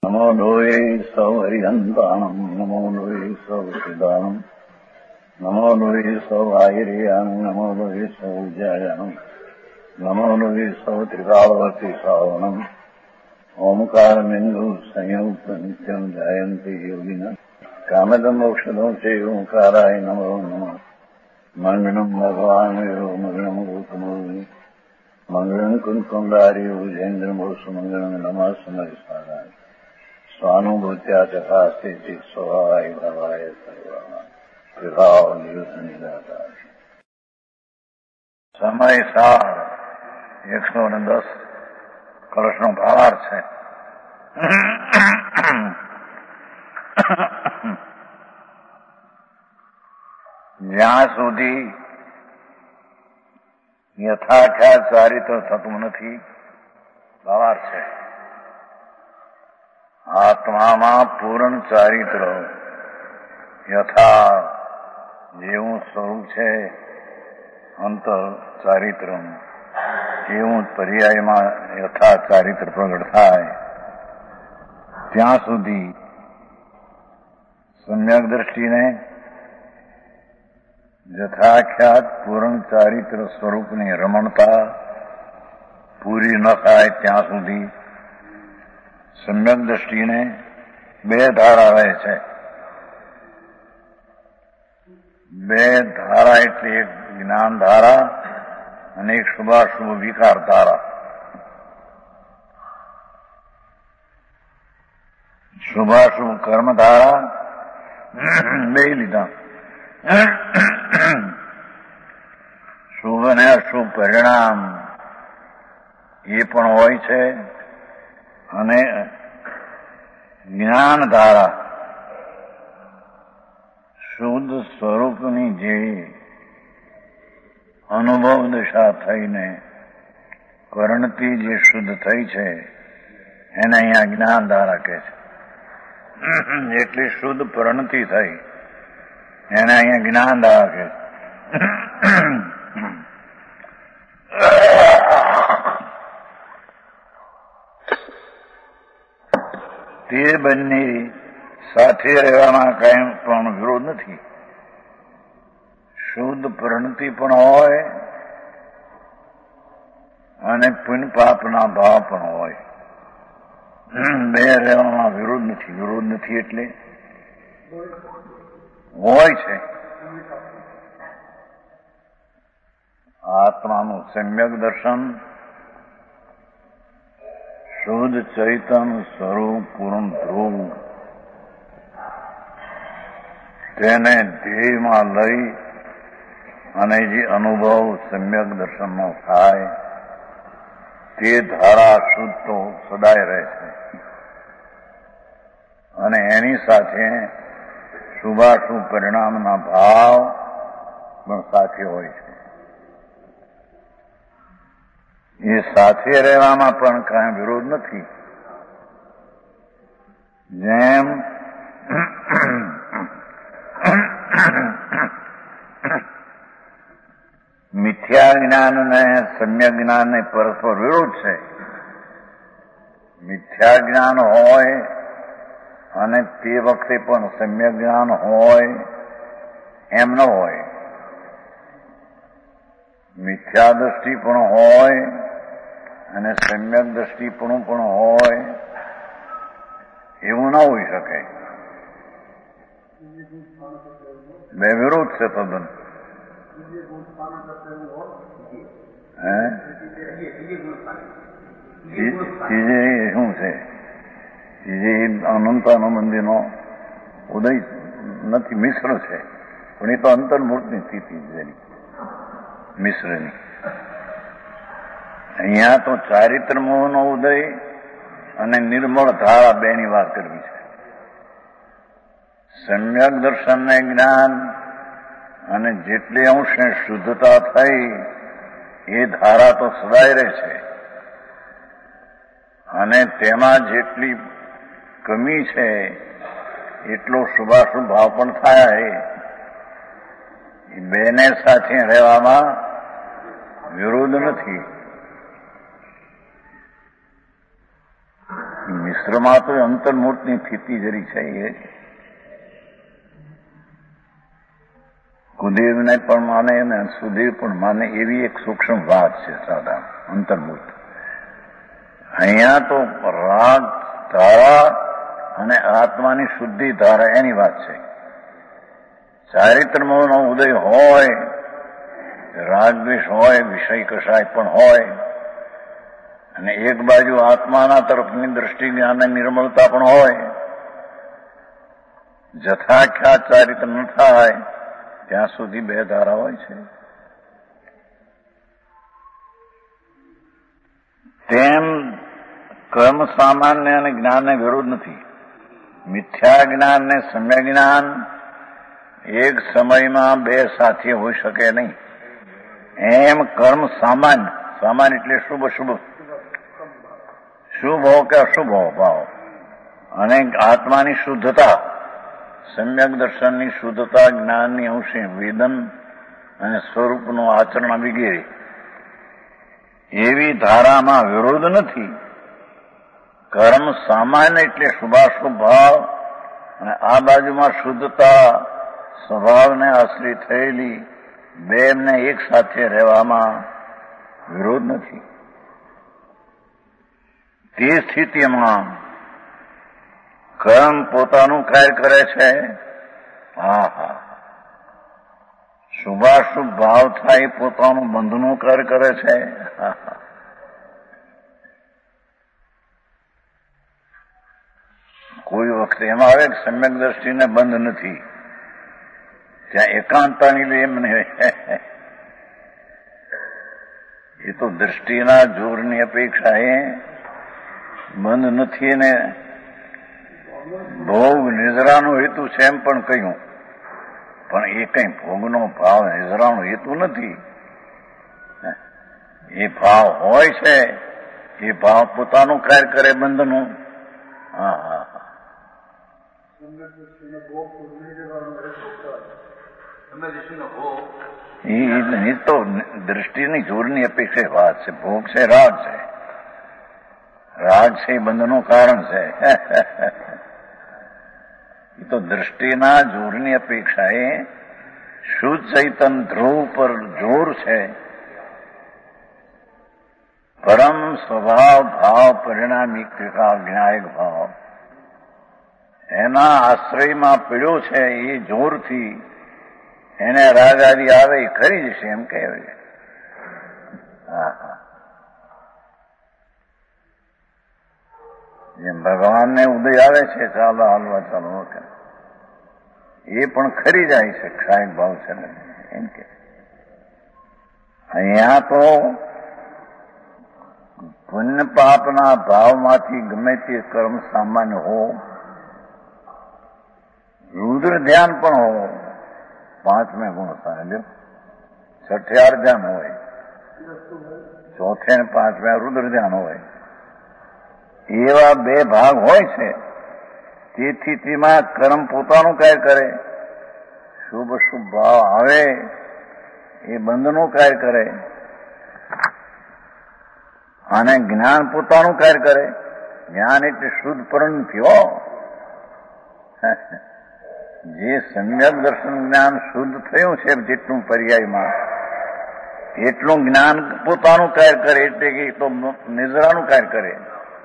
નમો લોહે સૌ હરિહંતાણમ નમો લોહે સૌ સિદાનમ નમો લોહે સૌ આયર્યાણમ નમો લોહે સૌ જયાણમ નમો લોહે સૌ ત્રિકાળવતી શ્રાવણમ ઓમકારમિંદુ સંયુક્ત નિત્યમ જાયંતિ યોગિના કામદમ મોક્ષદો છે ઓંકારાય નમો નમઃ મંગળમ ભગવાન વિરો મંગળમ ગૌતમોની મંગળમ કુંકુંડારી ઉજેન્દ્રમોષ મંગળમ નમઃ સમરિસારાય સ્વાનુભૂત્યા તથા સ્થિતિ સ્વભાવાય ભાવાય સર્વમાં વિભાવ નિયુદ્ધ નિરાકાર સમય સાર 110 કલશનો ભાવાર્થ છે. જ્યાં સુધી યથાખ્યાત ચારિત્ર થતું નથી, ભાવાર્થ છે, આત્મામાં પૂર્ણ ચારિત્ર યથા જેવું સ્વરૂપ છે અંતર ચારિત્રનું એવું પર્યાયમાં યથા ચારિત્ર પ્રગટ થાય ત્યાં સુધી સમ્યક દ્રષ્ટિને યથાખ્યાત પૂર્ણ ચારિત્ર સ્વરૂપની રમણતા પૂરી ન થાય ત્યાં સુધી સમ્યક દ્રષ્ટિને બે ધારા રહે છે. બે ધારા એટલે એક જ્ઞાન ધારા અને એક શુભાશુભ વિકાર ધારા. શુભાશુભ કર્મ ધારા બે લીધા. શુભ અને અશુભ પરિણામ એ પણ હોય છે અને જ્ઞાન ધારા શુદ્ધ સ્વરૂપની જે અનુભવ દશા થઈને પરિણતિ જે શુદ્ધ થઈ છે એને અહીંયા જ્ઞાન ધારા કહે છે. જેટલી શુદ્ધ પરિણતિ થઈ એને અહીંયા જ્ઞાન ધારા કહે છે. તે બંને સાથે રહેવામાં કાંઈ પણ વિરોધ નથી. શુદ્ધ પરિણતિ પણ હોય અને પુણ્ય પાપના ભાવ પણ હોય. બે રહેવામાં વિરોધ નથી. વિરોધ નથી એટલે હોય છે. આત્માનું સમ્યક દર્શન, શુદ્ધ ચૈતન સ્વરૂપ પૂર્ણ ધ્રુવ, તેને ધ્યેયમાં લઈ અને જે અનુભવ સમ્યક દર્શનનો થાય તે ધારા શુદ્ધ તો સદાય રહે છે અને એની સાથે શુભાશુભ પરિણામના ભાવ પણ સાથે હોય છે. એ સાથે રહેવામાં પણ કાંઈ વિરોધ નથી. જેમ મિથ્યા જ્ઞાન અને સમ્યક જ્ઞાનને પરસ્પર વિરોધ છે. મિથ્યા જ્ઞાન હોય અને તે વખતે પણ સમ્યક જ્ઞાન હોય એમ ન હોય. મિથ્યા દ્રષ્ટિ પણ હોય અને સમ્યક દ્રષ્ટિ પણ હોય એવું ના હોઈ શકે. બે વિરોધ છે તદ્દન. ચીજે શું છે? ચીજે અનંતાનુબંધીનો ઉદય નથી, મિશ્ર છે, પણ એ તો અંતર્મૂર્તની સ્થિતિ જેની મિશ્રની. અહીંયા તો ચારિત્ર મોહનો ઉદય અને નિર્મળ ધારા બેની વાત કરવી છે. સમ્યક દર્શનને જ્ઞાન અને જેટલી અંશે શુદ્ધતા થઈ એ ધારા તો સદાય રહે છે અને તેમાં જેટલી કમી છે એટલો શુભાશુભ ભાવ પણ થાય. એ બેને સાથે રહેવામાં વિરોધ નથી. મિશ્રમાં તો અંતર્મુખની સ્થિતિ જરી છે એ કુદેવને પણ માને અને સુદેવ પણ માને એવી એક સૂક્ષ્મ વાત છે સાધારણ અંતર્મુખ. અહીંયા તો રાગ ધારા અને આત્માની શુદ્ધિ ધારા એની વાત છે. ચારિત્રનો ઉદય હોય, રાગદ્વેષ હોય, વિષય કશાય પણ હોય, અને એક બાજુ આત્માના તરફની દ્રષ્ટિ જ્ઞાન નિર્મળતા પણ હોય, જથાખ્યાત ચારિત્ર ન થાય ત્યાં સુધી બે ધારા હોય છે. તેમ કર્મ સામાન્ય અને જ્ઞાનને વિરોધ નથી. મિથ્યા જ્ઞાન ને સમ્ય જ્ઞાન એક સમયમાં બે સાથે હોઈ શકે નહીં. એમ કર્મ સામાન્ય, સામાન્ય એટલે શુભ શુભ, શુભ હો કે અશુભ હો ભાવ, અને આત્માની શુદ્ધતા, સમ્યક દર્શનની શુદ્ધતા, જ્ઞાનની અંશે વેદન અને સ્વરૂપનું આચરણ વગેરે એવી ધારામાં વિરોધ નથી. કર્મ સામાન્ય એટલે શુભાશુભ ભાવ, અને આ બાજુમાં શુદ્ધતા સ્વભાવને આશ્રિત થયેલી બે એમને એક સાથે રહેવામાં વિરોધ નથી. તે સ્થિતિમાં કર્મ પોતાનું કાર્ય કરે છે. શુભાશુભ ભાવ થાય પોતાનું બંધનું કાર્ય કરે છે. કોઈ વખતે એમાં આવે કે સમ્યક દ્રષ્ટિને બંધ નથી, ત્યાં એકાંતાની લે એમ નહીં. એ તો દ્રષ્ટિના જોરની અપેક્ષા એ બંધ નથી ને ભોગ નિદ્રાનો હેતુ છે એમ પણ કહ્યું, પણ એ કઈ ભોગનો ભાવ નિદ્રાનો હેતુ નથી. એ ભાવ હોય છે, એ ભાવ પોતાનું કાર્ય કરે બંધનું. એ તો દ્રષ્ટિની જોરની અપેક્ષા વાત છે. ભોગ છે, રાગ છે. રાગ છે એ બંધનું કારણ છે. એ તો દ્રષ્ટિના જોરની અપેક્ષા એ શુદ્ધ ચૈતન ધ્રુવ પર જોર છે. પરમ સ્વભાવ ભાવ પરિણામી કૃપા જ્ઞાયક ભાવ એના આશ્રયમાં પીડ્યો છે. એ જોરથી એને રાગ આદિ આવે એ ખરી જશે એમ કહેવાય. જેમ ભગવાનને ઉદય આવે છે, ચાલો હાલવા ચાલો એ પણ ખરી જાય છે. ક્ષાયક ભાવ છે ને એમ કે અહીંયા તો પુણ્ય પાપના ભાવમાંથી ગમે તે કર્મ સામાન્ય હો, રુદ્ર ધ્યાન પણ હો, પાંચમે ગુણ સાંભળ્યો, છઠ્યાર ધ્યાન હોય, ચોથે ને પાંચમે રુદ્ર ધ્યાન હોય, એવા બે ભાગ હોય છે. તેથી તેમાં કર્મ પોતાનું કાર્ય કરે, શુભ શુભ ભાવ આવે એ બંધનું કાર્ય કરે, અને જ્ઞાન પોતાનું કાર્ય કરે. જ્ઞાન એટલે શુદ્ધ પરિણતિ હો. જે સમ્યક દર્શન જ્ઞાન શુદ્ધ થયું છે જેટલું પર્યાયમાં, એટલું જ્ઞાન પોતાનું કાર્ય કરે, એટલે કે તો નિદ્રાનું કાર્ય કરે.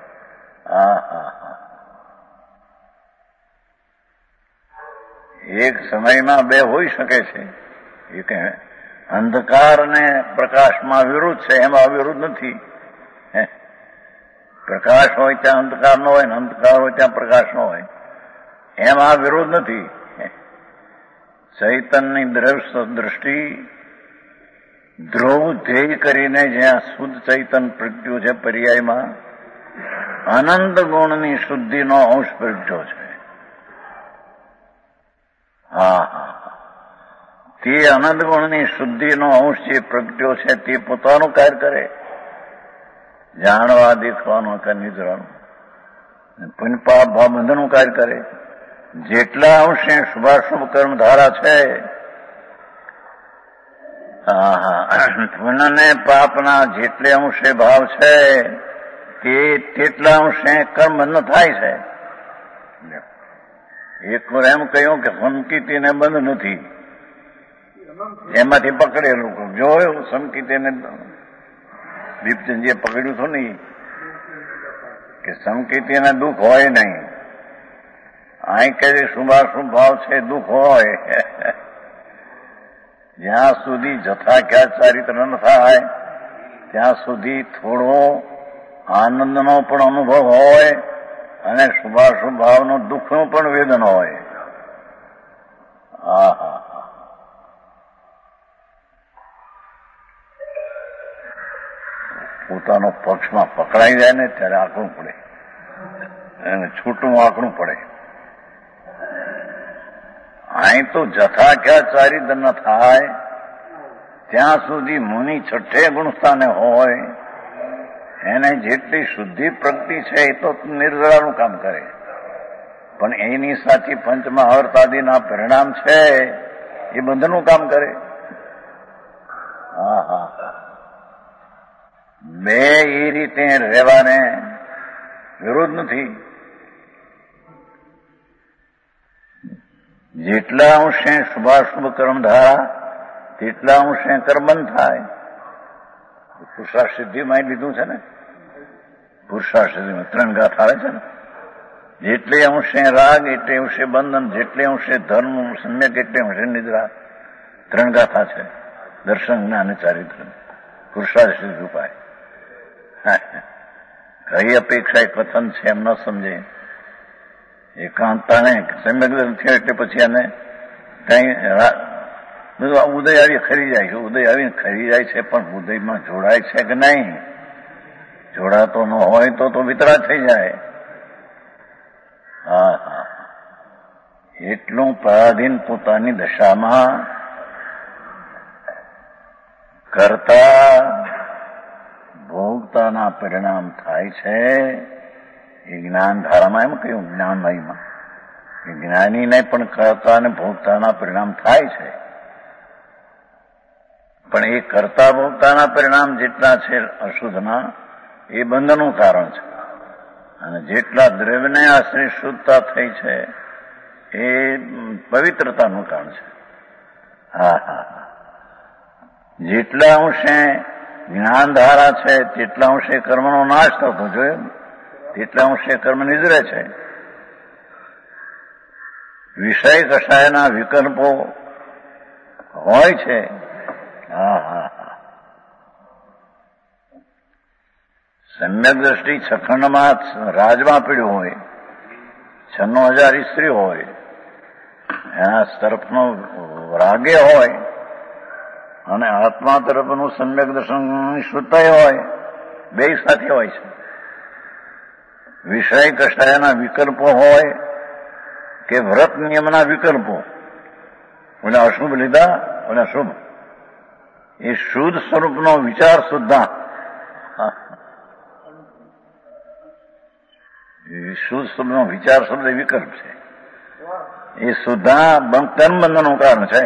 એક સમયમાં બે હોઈ શકે છે. એ કે અંધકાર અને પ્રકાશમાં વિરોધ છે, એમાં વિરોધ નથી. પ્રકાશ હોય ત્યાં અંધકાર ન હોય, ને અંધકાર હોય ત્યાં પ્રકાશ ન હોય, એમાં વિરોધ નથી. ચૈતનની દ્રષ્ટિ ધ્રુવ ધ્યેય કરીને જ્યાં શુદ્ધ ચૈતન પ્રગટ્યું છે પર્યાયમાં, અનંત ગુણની શુદ્ધિનો અંશ પ્રગટ્યો છે. તે અનંત ગુણની શુદ્ધિનો અંશ જે પ્રગટ્યો છે તે પોતાનું કાર્ય કરે, જાણવા દેખવાનું કે નિદ્રાનું, પુણ્ય પાપ ભાવ બંધનું કાર્ય કરે. જેટલા અંશે શુભાશુભ કર્મ ધારા છે, પુણ્ય ને પાપના જેટલે અંશે ભાવ છે તેટલા અંશે કર્મ બંધ થાય છે. એક વાર એમ કહ્યું કે સમકીતીને બંધ નથી, એમાંથી પકડેલું જોયું. સમકીતીને દીપચંદજીએ પકડ્યું હતું ને કે સમકીતીને દુઃખ હોય નહીં. અહીં કે શુભાશુભ ભાવ છે દુઃખ હોય. જ્યાં સુધી જથાખ્યાત ચારિત્ર ન થાય ત્યાં સુધી થોડો આનંદનો પણ અનુભવ હોય અને શુભાશુભ ભાવનો દુઃખનું પણ વેદન હોય. પોતાનો પક્ષમાં પકડાઈ જાય ને ત્યારે આંકડું પડે અને છૂટું આંકડું પડે. અહીં તો જથાખ્યાત ચારિત્ર ન થાય ત્યાં સુધી મુનિ છઠ્ઠે ગુણસ્થાને હોય. એને જેટલી શુદ્ધિ પ્રગતિ છે એ તો નિર્જરાનું કામ કરે, પણ એની સાથે પંચમહાવર્તાદિના પરિણામ છે એ બંધનું કામ કરે. બે એ રીતે રહેવાને વિરોધ નથી. જેટલા અંશે શુભાશુભ કર્મધારા તેટલા અંશે કર્મબંધ થાય. પુરુષાર્થ સિદ્ધિમાં લીધું છે ને, પુરુષાર્થ સિદ્ધિમાં 3 ગાથા આવે છે ને. જેટલે અંશે રાગ એટલે અંશે બંધન, જેટલે અંશે ધર્મ સમ્યક એટલે અંશે નિદ્રા. 3 ગાથા છે દર્શન જ્ઞાન ચારિત્ર પુરુષાર્થ સિદ્ધિ ઉપાય. કઈ અપેક્ષા કથન છે એમ ન સમજે. એકાંતાને સમ્યક થયો એટલે પછી એને કઈ ઉદય આવી ખરી જાય છે. ઉદય આવીને ખરી જાય છે, પણ ઉદયમાં જોડાય છે કે નહીં? જોડાતો ન હોય તો વિતરા થઈ જાય. એટલું પરાધીન પોતાની દશામાં કરતા ભોગતાના પરિણામ થાય છે. એ જ્ઞાન ધારામાં એમ કહ્યું, જ્ઞાનમયમાં એ જ્ઞાનીને પણ કરતા અને ભોગતાના પરિણામ થાય છે. પણ એ કરતા ભોગતાના પરિણામ જેટલા છે અશુદ્ધના એ બંધનું કારણ છે, અને જેટલા દ્રવ્યને આશ્રય શુદ્ધતા થઈ છે એ પવિત્રતાનું કારણ છે. જેટલા અંશે જ્ઞાન ધારા છે તેટલા અંશે કર્મનો નાશ થતો જોયો, તેટલા અંશે કર્મ નિજરે છે. વિષય કશાયના વિકલ્પો હોય છે. સમ્યક દ્રષ્ટિ છખંડમાં રાજમાં પીડ્યું હોય, 96,000 સ્ત્રી હોય, એના તરફનો રાગે હોય અને આત્મા તરફનું સમ્યક દર્શનની શુદ્ધતા હોય, બે સાથે હોય છે. વિષય કશાયના વિકલ્પો હોય કે વ્રત નિયમના વિકલ્પો, અને અશુભ લીધા અને શુભ, એ શુદ્ધ સ્વરૂપનો વિચાર સુદ્ધા શુદ્ધ સ્વરૂપનો વિચાર શબ્દ વિકલ્પ છે. એ સુદ્ધા કર્મ બંધનનું કારણ છે.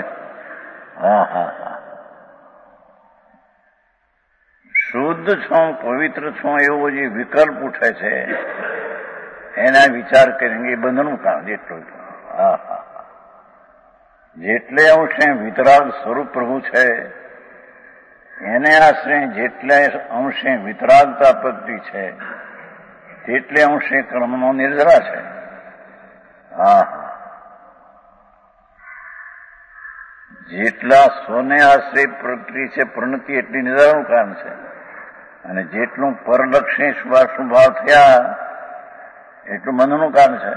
શુદ્ધ છું, પવિત્ર છું એવો જે વિકલ્પ ઉઠે છે એના વિચાર કરીને એ બંધનનું કારણ. જેટલે અંશે વિતરાગ સ્વરૂપ પ્રભુ છે એને આશ્રય જેટલે અંશે વિતરાગતા પ્રગતિ છે તેટલે અંશે કર્મનો નિર્જરા છે. જેટલા સ્વને આશ્રય પ્રગતિ છે પ્રણતિ એટલી નિર્જરાનું કારણ છે, અને જેટલું પરલક્ષી શુભાશુભાવ થયા એટલું બંધનું કારણ છે.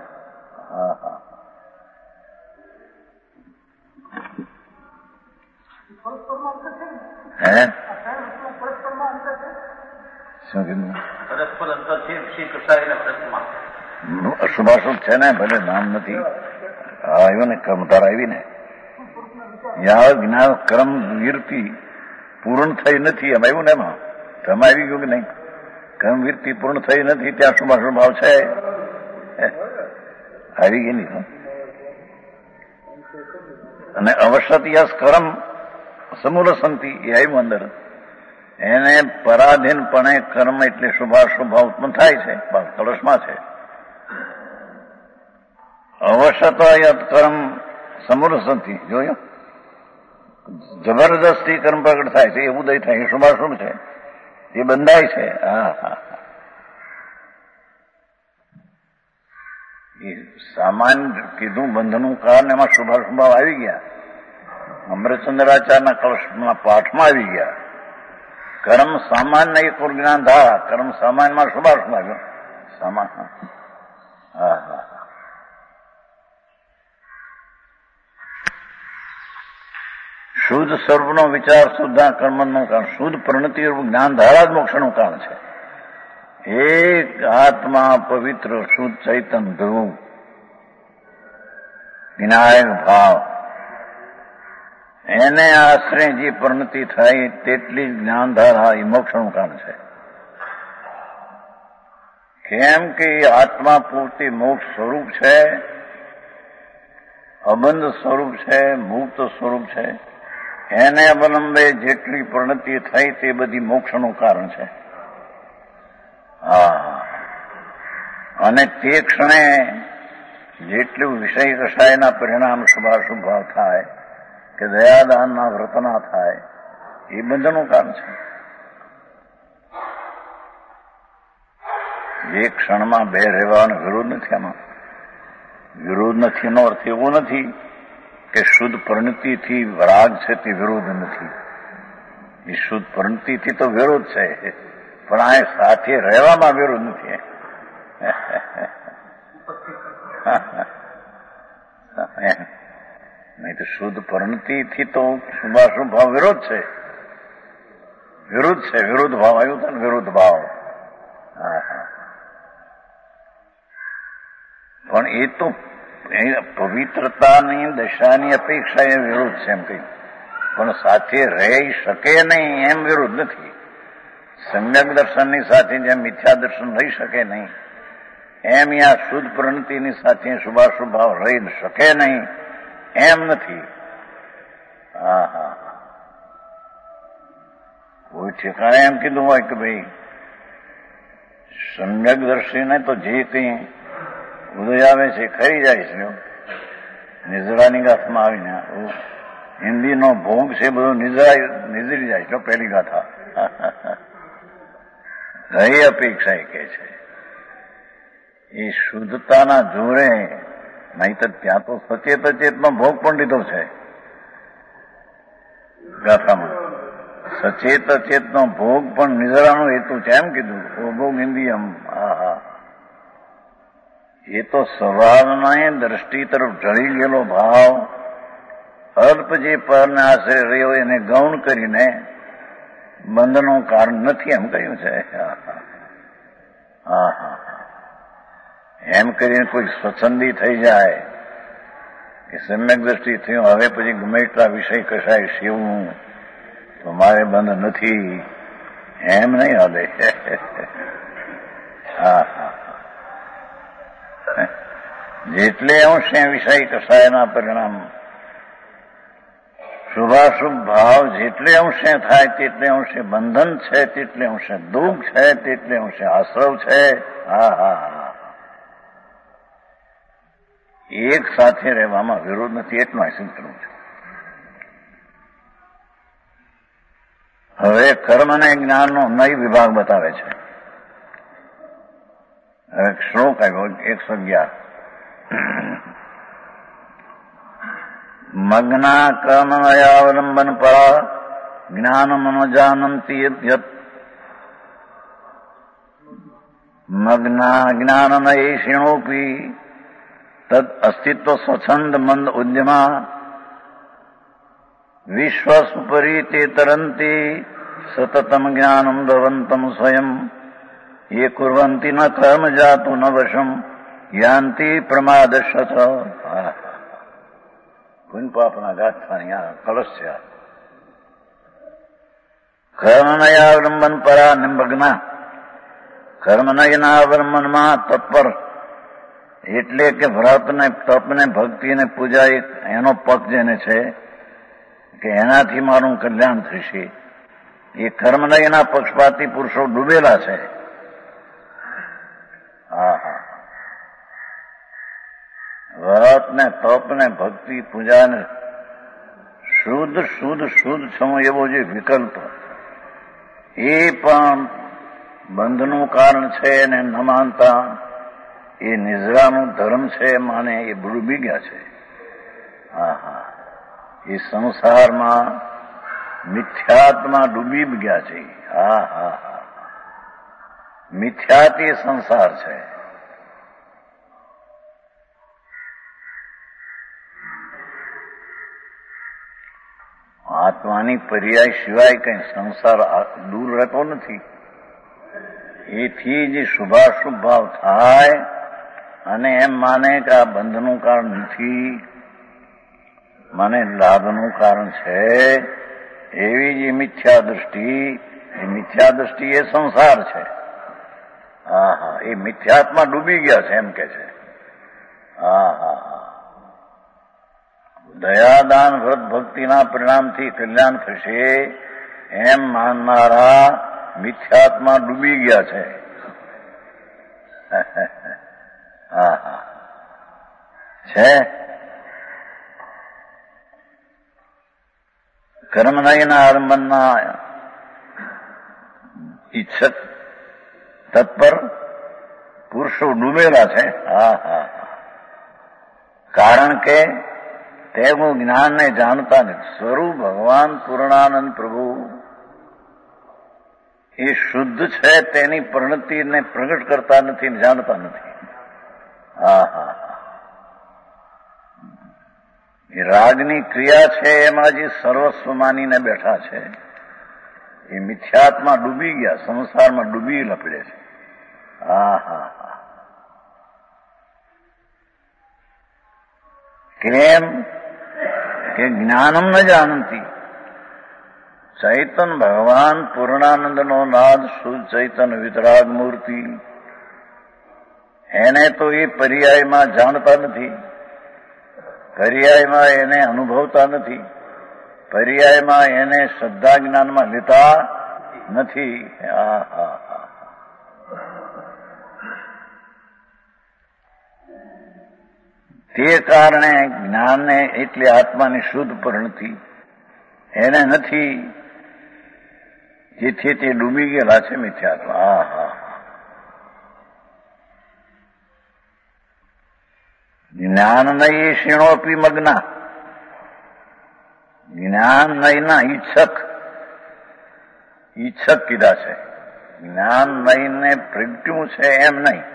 શું કીધું? અશુભાશુભ છે ને, ભલે નામ નથી આવ્યું ને, કર્મધાર આવી ને, યા જ્ઞાન કર્મ વીરતિ પૂર્ણ થઈ નથી એમ આવ્યું ને. એમાં તમે આવી ગયું કે નહીં? કર્મ વીરતિ પૂર્ણ થઈ નથી ત્યાં શુભાશુભ ભાવ છે, આવી ગઈ નહીં. અને અવશ્યતિયાસ કર્મ સમૂલ સંતિ એ આવ્યું અંદર. એને પરાધીનપણે કર્મ એટલે શુભાશુભ ઉત્પન્ન થાય છે, કળશમાં છે. અવશ્યતો યત કર્મ સમુરસથી જોયું, જબરદસ્તી કર્મ પ્રગટ થાય છે, એ ઉદય થાય, એ શુભાશુભ છે, એ બંધાય છે. એ સામાન્ય કીધું બંધનું કારણ એમાં શુભાશુભાવ આવી ગયા. અમૃતચંદ્રાચાર્યના કળશના પાઠમાં આવી ગયા. કર્મ સામાન્ય એક જ્ઞાન ધારા, કર્મ સામાન્યમાં શુભાશુભ આવ્યો. સામાન્ય શુદ્ધ સ્વરૂપનો વિચાર શુદ્ધ કર્મનું કારણ, શુદ્ધ પ્રણતિ જ્ઞાન ધારા જ મોક્ષનું કારણ છે. એક આત્મા પવિત્ર શુદ્ધ ચૈતન ધ્રુવ વિનાયક ભાવ, એને આશ્રય જે પ્રણતિ થાય તેટલી જ્ઞાનધારા એ મોક્ષનું કારણ છે. કેમ કે આત્મા પૂરતી મોક્ષ સ્વરૂપ છે, અબંધ સ્વરૂપ છે, મુક્ત સ્વરૂપ છે. એને અવલંબે જેટલી પ્રણતિ થઈ તે બધી મોક્ષનું કારણ છે. અને તે ક્ષણે જેટલું વિષય કષાયના પરિણામ શુભાશુભ ભાવ થાય કે દયાદાનના વ્રતના થાય એ બંધનું કારણ છે. એક ક્ષણમાં બે રહેવાનો વિરોધ નથી. આમાં વિરોધ નથી એનો અર્થ એવો નથી કે શુદ્ધ પરિણતિથી રાગ છે તે વિરોધ નથી. એ શુદ્ધ પરિણતિથી તો વિરોધ છે, પણ આ સાથે રહેવામાં વિરોધ નથી. નહીં તો શુદ્ધ પરિણતિથી તો શુભાશુભ ભાવ વિરોધ છે. વિરુદ્ધ છે, વિરુદ્ધ ભાવ આવ્યું છે ને, વિરુદ્ધ ભાવ. પણ એ તો પવિત્રતાની દશાની અપેક્ષા એ વિરુદ્ધ છે એમ કહ્યું, પણ સાથે રહી શકે નહીં એમ વિરુદ્ધ નથી. સમ્યક દર્શનની સાથે જેમ મિથ્યા દર્શન રહી શકે નહીં, એમ આ શુદ્ધ પ્રણતિની સાથે શુભાશુભ ભાવ રહી શકે નહીં એમ નથી. કોઈ ઠેકાણે એમ કીધું હોય કે ભાઈ સમ્યક દર્શીને તો જે કંઈ ઉદય આવે છે ખરી જાય છે. નિઝરાની ગાથામાં આવીને હિન્દીનો ભોગ છે બધો નિઝરી જાય છે. પહેલી ગાથા રહી અપેક્ષા એ કે છે એ શુદ્ધતાના જોરે, નહીં તો ત્યાં તો સચેત અચેતનો ભોગ પણ લીધો છે ગાથામાં. સચેત અચેતનો ભોગ પણ નિઝરાનો હેતુ છે એમ કીધું. ભોગ ઇન્દ્રિયમ. એ તો સ્વભાવના દ્રષ્ટિ તરફ ઢળી ગયેલો ભાવ અલ્પ જે પરને આશરે રહ્યો એને ગૌણ કરીને બંધનું કારણ નથી એમ કહ્યું છે. એમ કરીને કોઈ સ્વચ્છંદી થઈ જાય કે સમ્યક દ્રષ્ટિ થયું, હવે પછી ગમે એટલા વિષય કશાય શિવવું તો મારે બંધ નથી, એમ નહીં હાલે. જેટલે અંશે વિષય કસાયના પરિણામ શુભાશુભ ભાવ જેટલે અંશે થાય તેટલે અંશે બંધન છે, તેટલે અંશે દુઃખ છે, તેટલે અંશે આશ્રવ છે. એક સાથે રહેવામાં વિરોધ નથી, એટલું સિદ્ધ કરવું છે. હવે કર્મ અને જ્ઞાનનો નય વિભાગ બતાવે છે. હવે શ્લોક આવ્યો 111. મગ્ના કર્મયાવલંબન પરા જ્ઞાનમનુજાનંતી યત મગ્ના જ્ઞાનનયેષિણોપી તદ અસ્તિત્વ સ્વચ્છંદ મંદ ઉદ્યમા વિશ્વસુપરી તે તરંતી સતતમ જ્ઞાનમ ધવંતમ સ્વયં ये कुर्वन्ति न कर्म जातु न वशम यान्ति प्रमादशत. પુન પાપના ગાથાની આ કલશ છે. કર્મનયાવલંબન પરા નિમગ્ના, કર્મનયના અવલંબનમાં તત્પર એટલે કે વ્રતને, તપને, ભક્તિને, પૂજા એનો પગ જેને છે કે એનાથી મારું કલ્યાણ થશે એ કર્મનયના પક્ષપાતી પુરુષો ડૂબેલા છે. વ્રત ને તપ ને ભક્તિ પૂજા ને શુદ્ધ શુદ્ધ શુદ્ધ સમય એવો જે વિકલ્પ એ પણ બંધનું કારણ છે ને ન માનતા એ નિજરાનું ધર્મ છે માને એ ડૂબી ગયા છે. એ સંસારમાં મિથ્યાત્મા ડૂબી ગયા છે. મિથ્યાત એ સંસાર છે. આત્માની પર્યાય સિવાય કઈ સંસાર દૂર રહેતો નથી. એથી જે શુભાશુભ ભાવ થાય અને એમ માને કે આ બંધનું કારણ નથી, મને લાભનું કારણ છે, એવી જે મિથ્યા દ્રષ્ટિ એ સંસાર છે. એ મિથ્યાત્મા ડૂબી ગયા છે એમ કે છે. દયાદાન વ્રત ભક્તિના પરિણામથી કલ્યાણ થશે એમ માનનારા મિથ્યાત્મા ડૂબી ગયા છે. છે કર્મનયના આરંભના ઈચ્છક તત્પર પુરુષો ડૂબેલા છે. કારણ કે તેનું જ્ઞાનને જાણતા નથી. સ્વરૂપ ભગવાન પૂર્ણાનંદ પ્રભુ એ શુદ્ધ છે તેની પરિણતિને પ્રગટ કરતા નથી, જાણતા નથી. એ રાગની ક્રિયા છે એમાં જે સર્વસ્વ માનીને બેઠા છે એ મિથ્યાત્મા ડૂબી ગયા, સંસારમાં ડૂબી લપડે છે. કેમ કે જ્ઞાનમ ન જાણતી. ચૈતન ભગવાન પૂર્ણાનંદનો નાદ શુદ્ધ ચૈતન વિતરાગ મૂર્તિ એને તો એ પર્યાયમાં જાણતા નથી, પર્યાયમાં એને અનુભવતા નથી, પર્યાયમાં એને શ્રદ્ધા જ્ઞાનમાં લેતા નથી. તે કારણે જ્ઞાનને એટલે આત્માની શુદ્ધ પરિણતિ એને નથી, જેથી તે ડૂબી ગયેલા છે મિથ્યાત્મા. જ્ઞાન નહી ક્ષીણોપી મગ્ના. જ્ઞાન નહીના ઈચ્છક કીધા છે. જ્ઞાન નહીને પ્રગટ્યું છે એમ નહીં,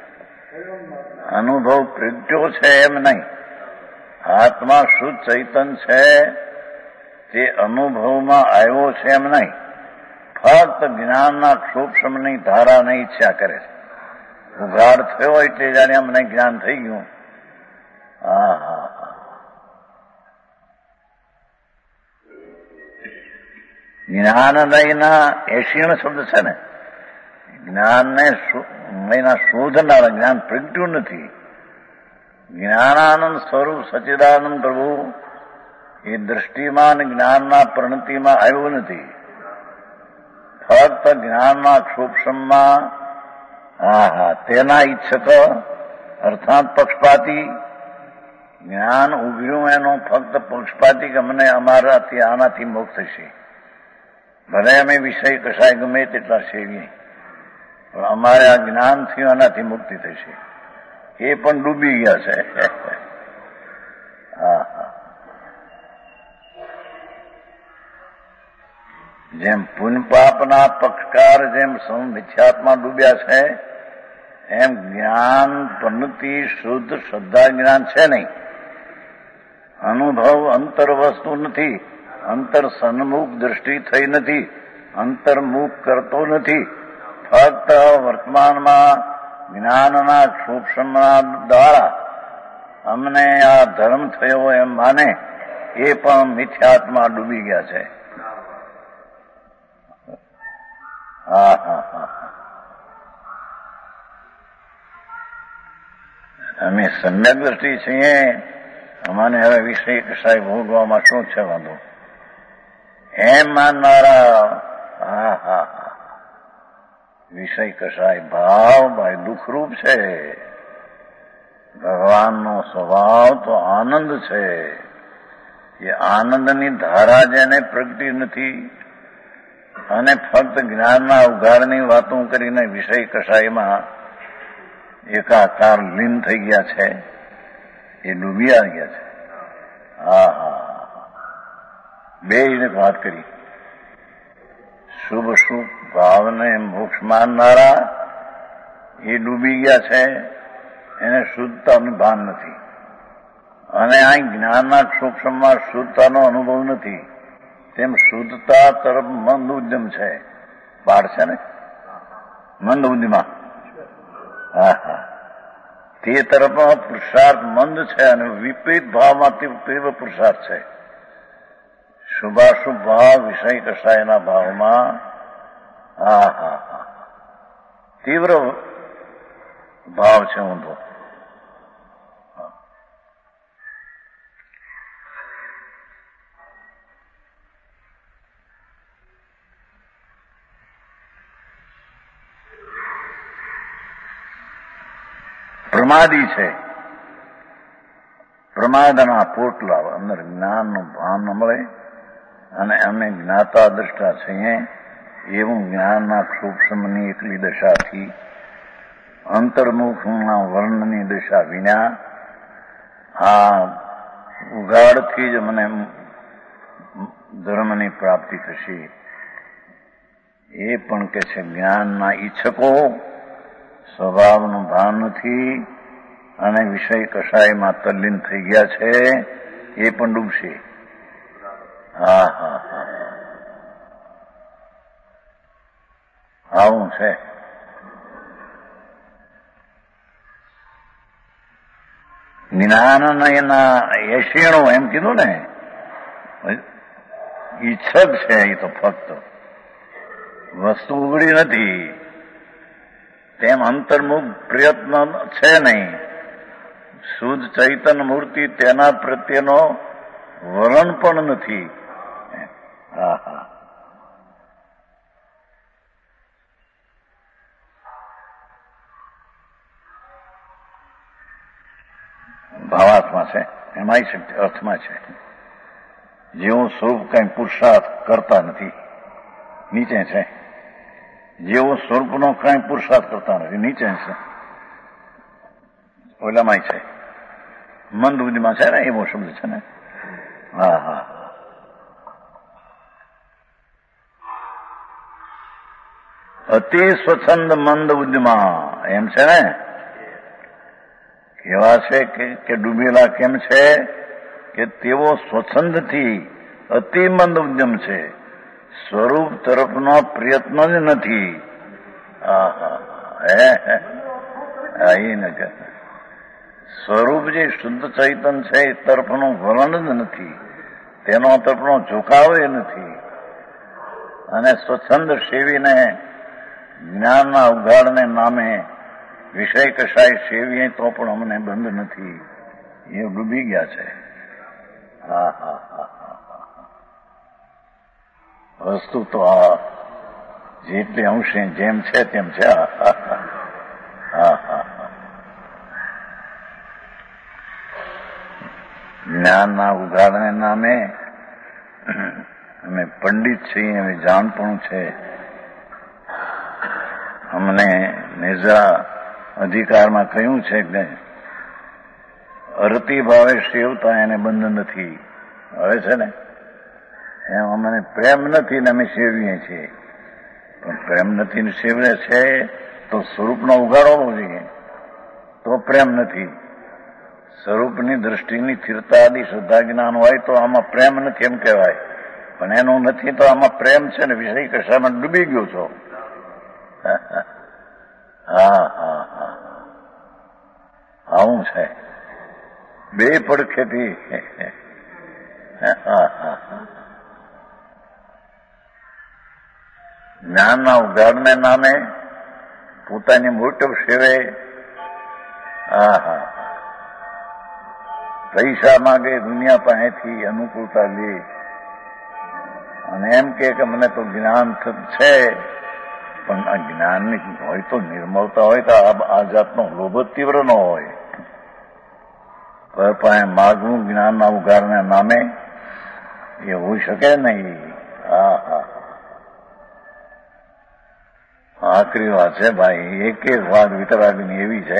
અનુભવ પ્રગટ્યો છે એમ નહીં. આત્મા શુદ્ધ ચૈતન છે તે અનુભવમાં આવ્યો છે એમ નહીં, ફક્ત જ્ઞાનના ક્ષોભની ધારાને ઈચ્છા કરે છે. ઉઘાડ થયો એટલે જાણે અમને જ્ઞાન થઈ ગયું. જ્ઞાન નહીના એશીણ શબ્દ છે ને, જ્ઞાનને શોધનાર જ્ઞાન પ્રગટ્યું નથી. જ્ઞાનાનંદ સ્વરૂપ સચ્ચિદાનંદ પ્રભુ એ દ્રષ્ટિમાં જ્ઞાનના પરિણતિમાં આવ્યું નથી, ફક્ત જ્ઞાનના ક્ષોભમાં તેના ઈચ્છક અર્થાત પક્ષપાતી જ્ઞાન ઉભર્યું એનો ફક્ત પક્ષપાતી કે અમને અમારાથી આનાથી મુક્ત થશે. ભલે અમે વિષય કશાય ગમે તેટલા સેવીએ પણ અમારે આ જ્ઞાન થયું એનાથી મુક્તિ થશે. એ પણ ડૂબી ગયા છે. જેમ પુણ્ય પાપના પક્ષકાર જેમ મિથ્યાત્મા ડૂબ્યા છે એમ જ્ઞાન પરિણતિ શુદ્ધ શ્રદ્ધા જ્ઞાન છે નહીં. અનુભવ અંતર વસ્તુ નથી, અંતર સન્મુખ દ્રષ્ટિ થઈ નથી, અંતર્મુખ કરતો નથી. ફક્ત વર્તમાનમાં જ્ઞાનના સૂક્ષ્મના દ્વારા અમને આ ધર્મ થયો એમ માને એ પણ મિથ્યાત્મા ડૂબી ગયા છે. અમે સમ્યક દ્રષ્ટિ છીએ, અમાને હવે વિષય કસાય ભોગવામાં શું છે વાંધો એમ માનનારા હા હા વિષય કશાય ભાવ ભાઈ દુઃખરૂપ છે. ભગવાનનો સ્વભાવ તો આનંદ છે. એ આનંદની ધારા જેને પ્રગટી નથી અને ફક્ત જ્ઞાનના ઉઘાડની વાતો કરીને વિષય કશાયમાં એકાકાર લીન થઈ ગયા છે, એ ડૂબી આવી ગયા છે. હા હા બે વાત કરી. શુભ શુભ ભાવને મોક્ષ માનનારા એ ડૂબી ગયા છે, એને શુદ્ધતાનું ભાન નથી. અને આ જ્ઞાનના સૂક્ષ્મમાં શુદ્ધતાનો અનુભવ નથી, તેમ શુદ્ધતા તરફ મંદ ઉદ્યમ છે. બાળ છે ને મંદ ઉદ્યમમાં, હા હા તે તરફનો પુરુષાર્થ મંદ છે અને વિપરીત ભાવમાં તીવ્ર પુરુષાર્થ છે. શુભાશુભ ભાવ વિષય કશાયના ભાવમાં હા હા હા તીવ્ર ભાવ છે ઊંધો. પ્રમાદી છે. પ્રમાદના પોટલા અંદર જ્ઞાનનું ભાન ન મળે અને અમે જ્ઞાતા દ્રષ્ટા છીએ એવું જ્ઞાનના સૂક્ષ્મની એકલી દશાથી અંતર્મુખના વર્ણની દશા વિના આ ઉઘાડથી જ મને ધર્મની પ્રાપ્તિ થશે. એ પણ કે છે જ્ઞાનના ઈચ્છકો સ્વભાવનું ભાન નથી અને વિષય કશાયમાં તલ્લીન થઈ ગયા છે, એ પણ ડૂબશે. હા હા હા આવું છે. જ્ઞાન એના એશીણો એમ કીધું ને, ઈચ્છક છે. એ તો ફક્ત વસ્તુ ઉઘડી નથી, તેમ અંતર્મુખ પ્રયત્ન છે નહીં. શુદ્ધ ચૈતન્ય મૂર્તિ તેના પ્રત્યેનો વલણ પણ નથી. હા હા ભાવાર્થમાં છે, એમાંય છે, અર્થમાં છે. જેવું સ્વરૂપ કઈ પુરુષાર્થ કરતા નથી, નીચે છે. જેવું સ્વરૂપનો કઈ પુરુષાર્થ કરતા નથી, નીચે છે. ઓલામાંય છે, મંદ બુદ્ધિમાં છે ને, એવો શબ્દ છે ને. હા હા અતિ સ્વચ્છંદ મંદ બુદ્ધિમાં એમ છે ને. કેવા છે કે ડૂબેલા કેમ છે કે તેઓ સ્વચ્છંદથી અતિ મંદ ઉદ્યમ છે, સ્વરૂપ તરફનો પ્રયત્ન જ નથી. સ્વરૂપ જે શુદ્ધ ચૈતન છે એ તરફનું વલણ જ નથી, તેનો તરફનો ઝુકાવ એ નથી. અને સ્વચ્છંદ સેવીને જ્ઞાનના ઉઘાડને નામે વિષય કશાય સેવીએ તો પણ અમને બંધ નથી, એ ડૂબી ગયા છે. હા હા હા વસ્તુ તો આ જેટલી અંશે જેમ છે તેમ છે. હા હા જ્ઞાનના ઉઘાડને નામે અમે પંડિત છીએ, અમે જાણપણું છે. અમને નેજા અધિકારમાં કહ્યું છે કે અરતી ભાવે સેવતા એને બંધ નથી. હવે છે ને એમ અમને પ્રેમ નથી ને અમે સેવીએ છીએ. પણ પ્રેમ નથી ને સેવે છે તો સ્વરૂપનો ઉઘાડો હોવો જોઈએ, તો પ્રેમ નથી. સ્વરૂપની દ્રષ્ટિની સ્થિરતા આદિ શ્રદ્ધા જ્ઞાન હોય તો આમાં પ્રેમ નથી એમ કહેવાય. પણ એનું નથી તો આમાં પ્રેમ છે ને વિષય કશામાં ડૂબી ગયો છો. હા હા હા આવું છે. બે પડખેથી જ્ઞાનના ઉઘાડને નામે પોતાની મોટપ સેવે. હા હા પૈસા માગે, દુનિયા પાસેથી અનુકૂળતા લે. અને એમ કે મને તો જ્ઞાન છે, પણ આ જ્ઞાનની હોય તો નિર્મળતા હોય તો આ જાતનો લોભ તીવ્ર ન હોય. પર માગવું જ્ઞાનના ઉગારના નામે એ હોઈ શકે નહીં. આખરી વાત છે ભાઈ, એક વાત વિતરાગની એવી છે.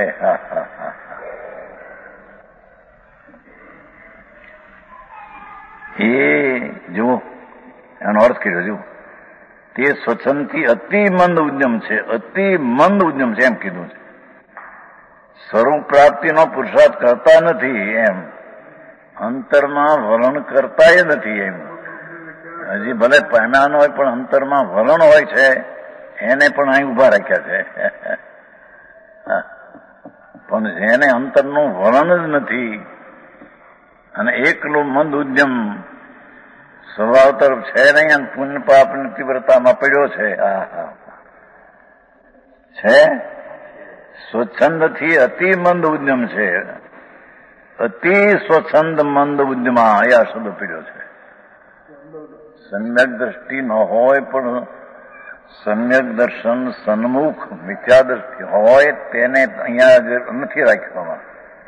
એ જુઓ એનો અર્થ કર્યો. જુઓ, તે સ્વચ્છંદથી અતિ મંદ ઉદ્યમ છે, અતિ મંદ ઉદ્યમ છે એમ કીધું છે. સ્વરૂપ પ્રાપ્તિનો પુરુષાર્થ કરતા નથી એમ, અંતરમાં વલણ કરતા નથી એમ. હજી ભલે પામ્યાનો હોય પણ અંતરમાં વલણ હોય છે, એને પણ અહીં ઉભા રાખ્યા છે. પણ જેને અંતરનું વલણ જ નથી અને એકલું મંદ ઉદ્યમ સ્વભાવ તરફ છે નહીં અને પુણ્ય પાપની તીવ્રતામાં પડ્યો છે. છે સ્વચ્છંદથી અતિ મંદ ઉદ્યમ છે, અતિ સ્વચ્છંદ મંદ ઉદ્યમા આ શબ્દ પીડ્યો છે. સમ્યક દ્રષ્ટિ ન હોય પણ સમ્યક દર્શન સન્મુખ મિથ્યા દ્રષ્ટિ હોય તેને અહીંયા નથી રાખવામાં.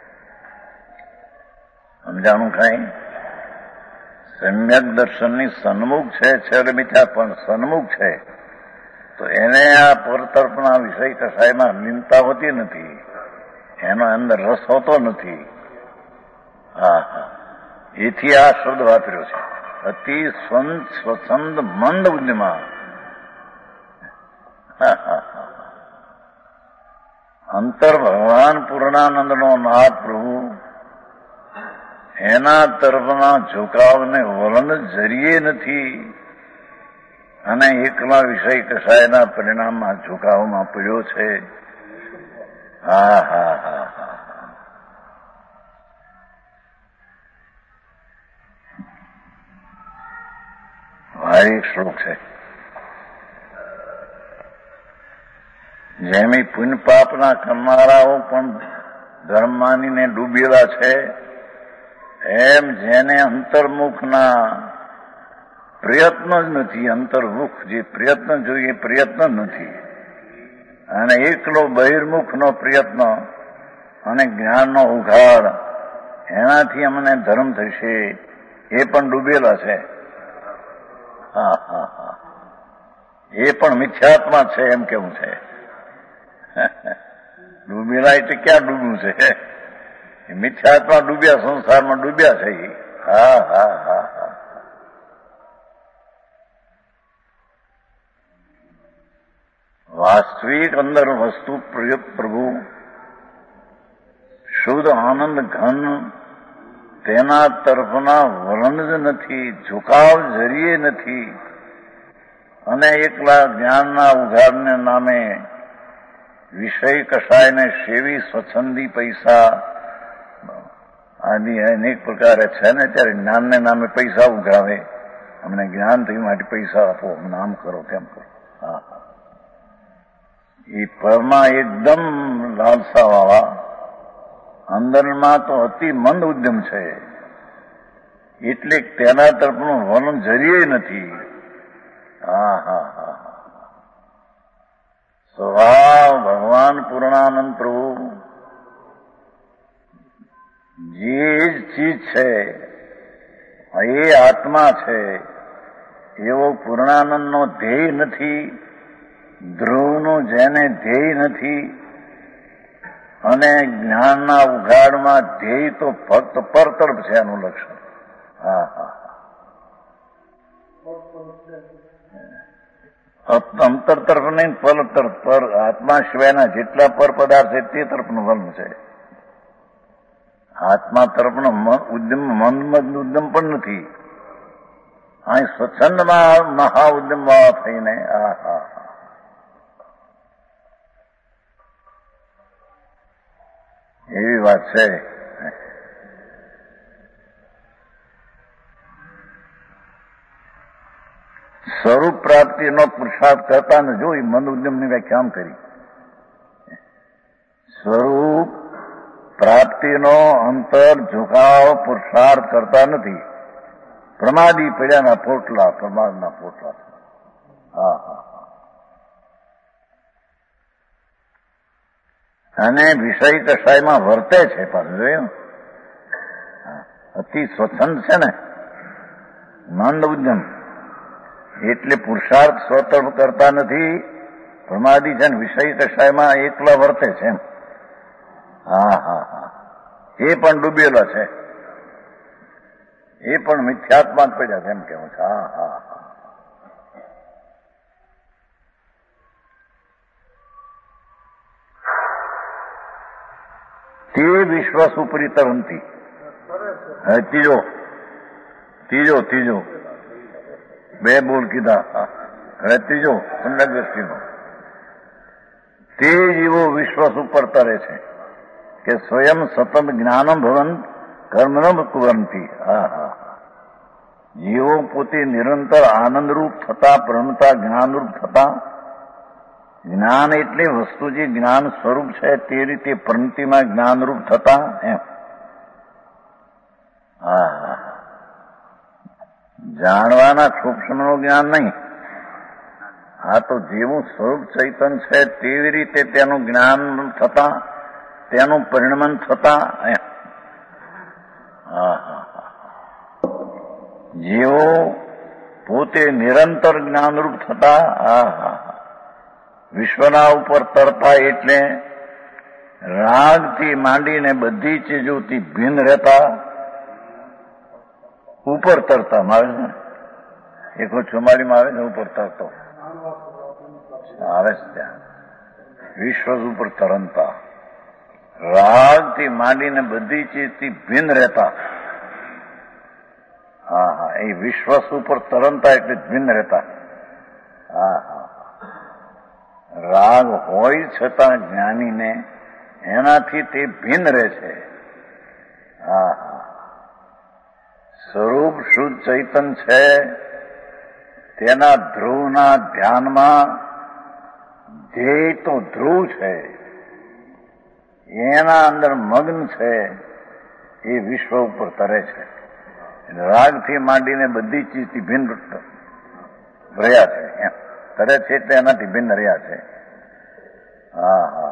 સમજાણું કઈ? સમ્યક દર્શનની સન્મુખ છે એટલે મિથ્યા, પણ સન્મુખ છે તો એને આ પરતર્પના વિષય કસાયમાં લીનતા હોતી નથી, એનો અંદર રસ હોતો નથી. એથી આ શબ્દ વાપર્યો છે, અતિ સ્વચ્છંદ મંદ ઉદ્યમા. અંતર ભગવાન પૂર્ણાનંદનો નાથ પ્રભુ એના તરફના ઝુકાવને વલણ જરીએ નથી અને એકલા વિષય કસાયના પરિણામમાં ઝુકાવમાં પડ્યો છે. ભારી શ્લોક છે. જેમી પુણ્ય પાપના કરનારાઓ પણ ધર્મ માનીને ડૂબેલા છે, એમ જેને અંતર્મુખના પ્રયત્ન જ નથી, અંતર્મુખ જે પ્રયત્ન જોઈએ પ્રયત્ન નથી, અને એકલો બહિર્મુખનો પ્રયત્ન અને જ્ઞાનનો ઉઘાડ એનાથી અમને ધર્મ થશે, એ પણ ડૂબેલા છે. એ પણ મિથ્યાત્મા છે એમ કેવું છે. ડૂબેલા એટલે ક્યાં ડૂબ્યું છે? મિથ્યાત્મા ડૂબ્યા, સંસારમાં ડૂબ્યા છે. વાસ્તવિક અંદર વસ્તુ પ્રભુ શુદ્ધ આનંદ ઘન તેના તરફના વલણ જ નથી, ઝુકાવ જરીએ નથી, અને એકલા જ્ઞાનના ઉઘાડને નામે વિષય કસાયને સેવી સ્વચ્છંદી પૈસા આદિ અનેક પ્રકારે છે ને, ત્યારે જ્ઞાનને નામે પૈસા ઉઘરાવે, અમને જ્ઞાન થયું માટે પૈસા આપો, નામ કરો, તેમ કરો. એ પરમાં એકદમ લાલસાવાળા, અંદરમાં તો અતિ મંદ ઉદ્યમ છે, એટલે તેના તરફનું વલણ જરીએ નથી. સ્વભાવ ભગવાન પૂર્ણાનંદ પ્રભુ જે ચીજ છે એ આત્મા છે, એવો પૂર્ણાનંદનો ધ્યેય નથી, ધ્રુવનું જેને ધ્યેય નથી, અને જ્ઞાનના ઉઘાડમાં ધ્યેય તો ફક્ત પરતરફ છે એનું લક્ષણ. અંતર તરફ નહીં, પર તરફ. પર આત્મા સિવાયના જેટલા પર પદાર્થ છે તે તરફનું વલણ છે. આત્મા તરફનો ઉદ્યમ મંદ ઉદ્યમ પણ નથી. અહીં સ્વચ્છંદમાં મહા ઉદ્યમ વાળા થઈને એવી વાત છે. સ્વરૂપ પ્રાપ્તિનો પુરુષાર્થ કરતા ન જોઈ મંદ ઉદ્યમની વ્યાખ્યા આમ કરી. સ્વરૂપ પ્રાપ્તિનો અંતર ઝુકાવ પુરુષાર્થ કરતા નથી, પ્રમાદી પડ્યાના પોટલા, પ્રમાદના પોટલા. હા હા. અને વિષય કસાયમાં વર્તે છે, પાછું જોયું, અતિ સ્વચ્છંદ છે ને, મંદ ઉદ્યમ, એટલે પુરુષાર્થ સ્વતંત્ર કરતા નથી. પ્રમાદી છે ને વિષય કસાયમાં એકલા વર્તે છે એમ. હા હા હા. એ પણ ડૂબેલો છે, એ પણ મિથ્યાત્મા જ પડ્યા છે એમ કેવું છે. હા હા હા. તે વિશ્વાસ ઉપરી તરંતી. હવે ત્રીજો બે બોલ કીધા. હવે ત્રીજો સમ્યક દ્રષ્ટિનો. તે જીવો વિશ્વાસ ઉપર તરે છે કે સ્વયં સતત જ્ઞાનમ ભવન કર્મ ન કુરંતી. હા હા. જીવો પોતે નિરંતર આનંદરૂપ થતા, પ્રણતા, જ્ઞાનરૂપ થતા, જ્ઞાન એટલે વસ્તુ જે જ્ઞાન સ્વરૂપ છે તે રીતે પ્રણતિમાં જ્ઞાનરૂપ થતા એમ. હા. જાણવાના સૂક્ષ્મનું જ્ઞાન નહીં, આ તો જેવું સ્વરૂપ ચૈતન છે તેવી રીતે તેનું જ્ઞાન થતા, તેનું પરિણમન થતા એમ. હા. જેવો પોતે નિરંતર જ્ઞાનરૂપ થતા, હા, વિશ્વના ઉપર તરતા એટલે રાગથી માંડીને બધી ચીજોથી ભિન્ન રહેતા, ઉપર તરતા આવે છે. 144 આવે છે ઉપર તરતો આવે છે ત્યાં. વિશ્વ ઉપર તરંતા, રાગથી માંડીને બધી ચીજથી ભિન્ન રહેતા. હા, એ વિશ્વાસ ઉપર તરંતા એટલે ભિન્ન રહેતા. હા. રાગ હોય છતાં જ્ઞાનીને એનાથી તે ભિન્ન રહે છે. હા. સ્વરૂપ શુદ્ધ ચૈતન છે, તેના ધ્રુવના ધ્યાનમાં ધ્યેય તો ધ્રુવ છે, એના અંદર મગ્ન છે, એ વિશ્વ ઉપર તરે છે. રાગથી માંડીને બધી ચીજથી ભિન્ન રહ્યા છે એમ. તરે છે એટલે એનાથી ભિન્ન રહ્યા છે. હા.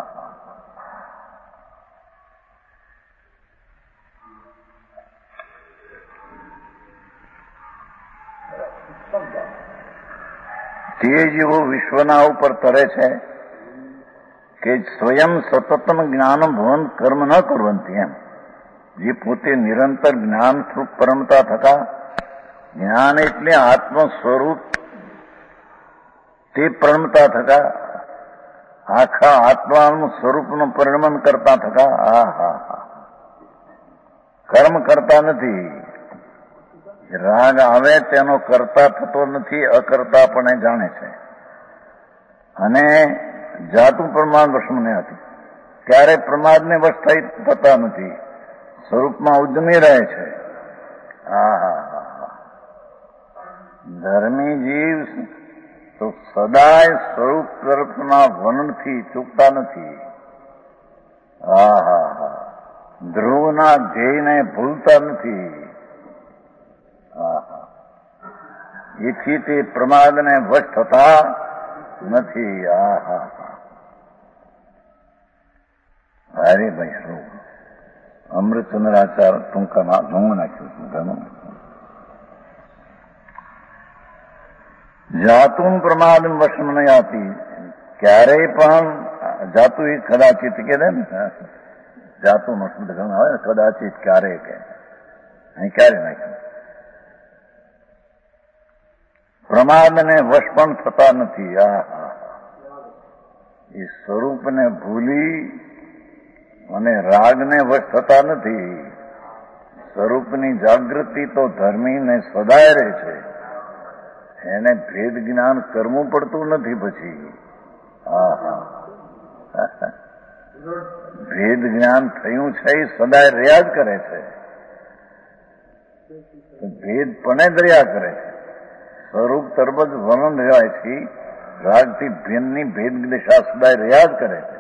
તે જેવો વિશ્વના ઉપર તરે છે કે સ્વયં સતતમ જ્ઞાન ભવન કર્મ ન કરવંતી એમ. જે પોતે નિરંતર જ્ઞાન સ્વરૂપ પરમતા થતા, જ્ઞાન એટલે આત્મ સ્વરૂપ તે પરમતા થતા, આખા આત્માનું સ્વરૂપનું પરિણમન કરતા થતા. હા. કર્મ કરતા નથી. રાગ આવે તેનો કરતા થતો નથી, અકર્તા પણ એ જાણે છે. અને જાતું પ્રમાદ વશમાં નહીં હતી, ક્યારે પ્રમાદને વશ થતા નથી, સ્વરૂપમાં ઉદ્યમી રહે છે. હા. ધર્મી જીવ તો સદાય સ્વરૂપ તરફના વર્ણનથી ચૂકતા નથી. હા. ધ્રુવના ધ્યેયને ભૂલતા નથી. એથી તે પ્રમાદને વશ થતા નથી. અરે ભાઈ, શું અમૃતચંદ્રાચાર ટૂંકા ઢોંગ નાખ્યું ઘણું. જાતું પ્રમાદ વશમ નહીં આતી. ક્યારેય પણ જાતું એ કદાચિત કે ને, જાતું મસ્ત ઘણું આવે ને, કદાચિત ક્યારેય કે અહીં ક્યારે નાખ્યું. પ્રમાદને વશ પણ થતા નથી. એ સ્વરૂપને ભૂલી અને રાગને વશ થતા નથી. સ્વરૂપની જાગૃતિ તો ધર્મીને સદાય રહે છે, એને ભેદ જ્ઞાન કરવું પડતું નથી. પછી ભેદ જ્ઞાન થયું છે એ સદાય રહ્યા જ કરે છે. ભેદ પણ જ રહ્યા કરે છે. સ્વરૂપ તરફ જ વર્ણન રહ્યા છે. રાગથી ભેદની ભેદ દિશા સદાય રહ્યા જ કરે છે.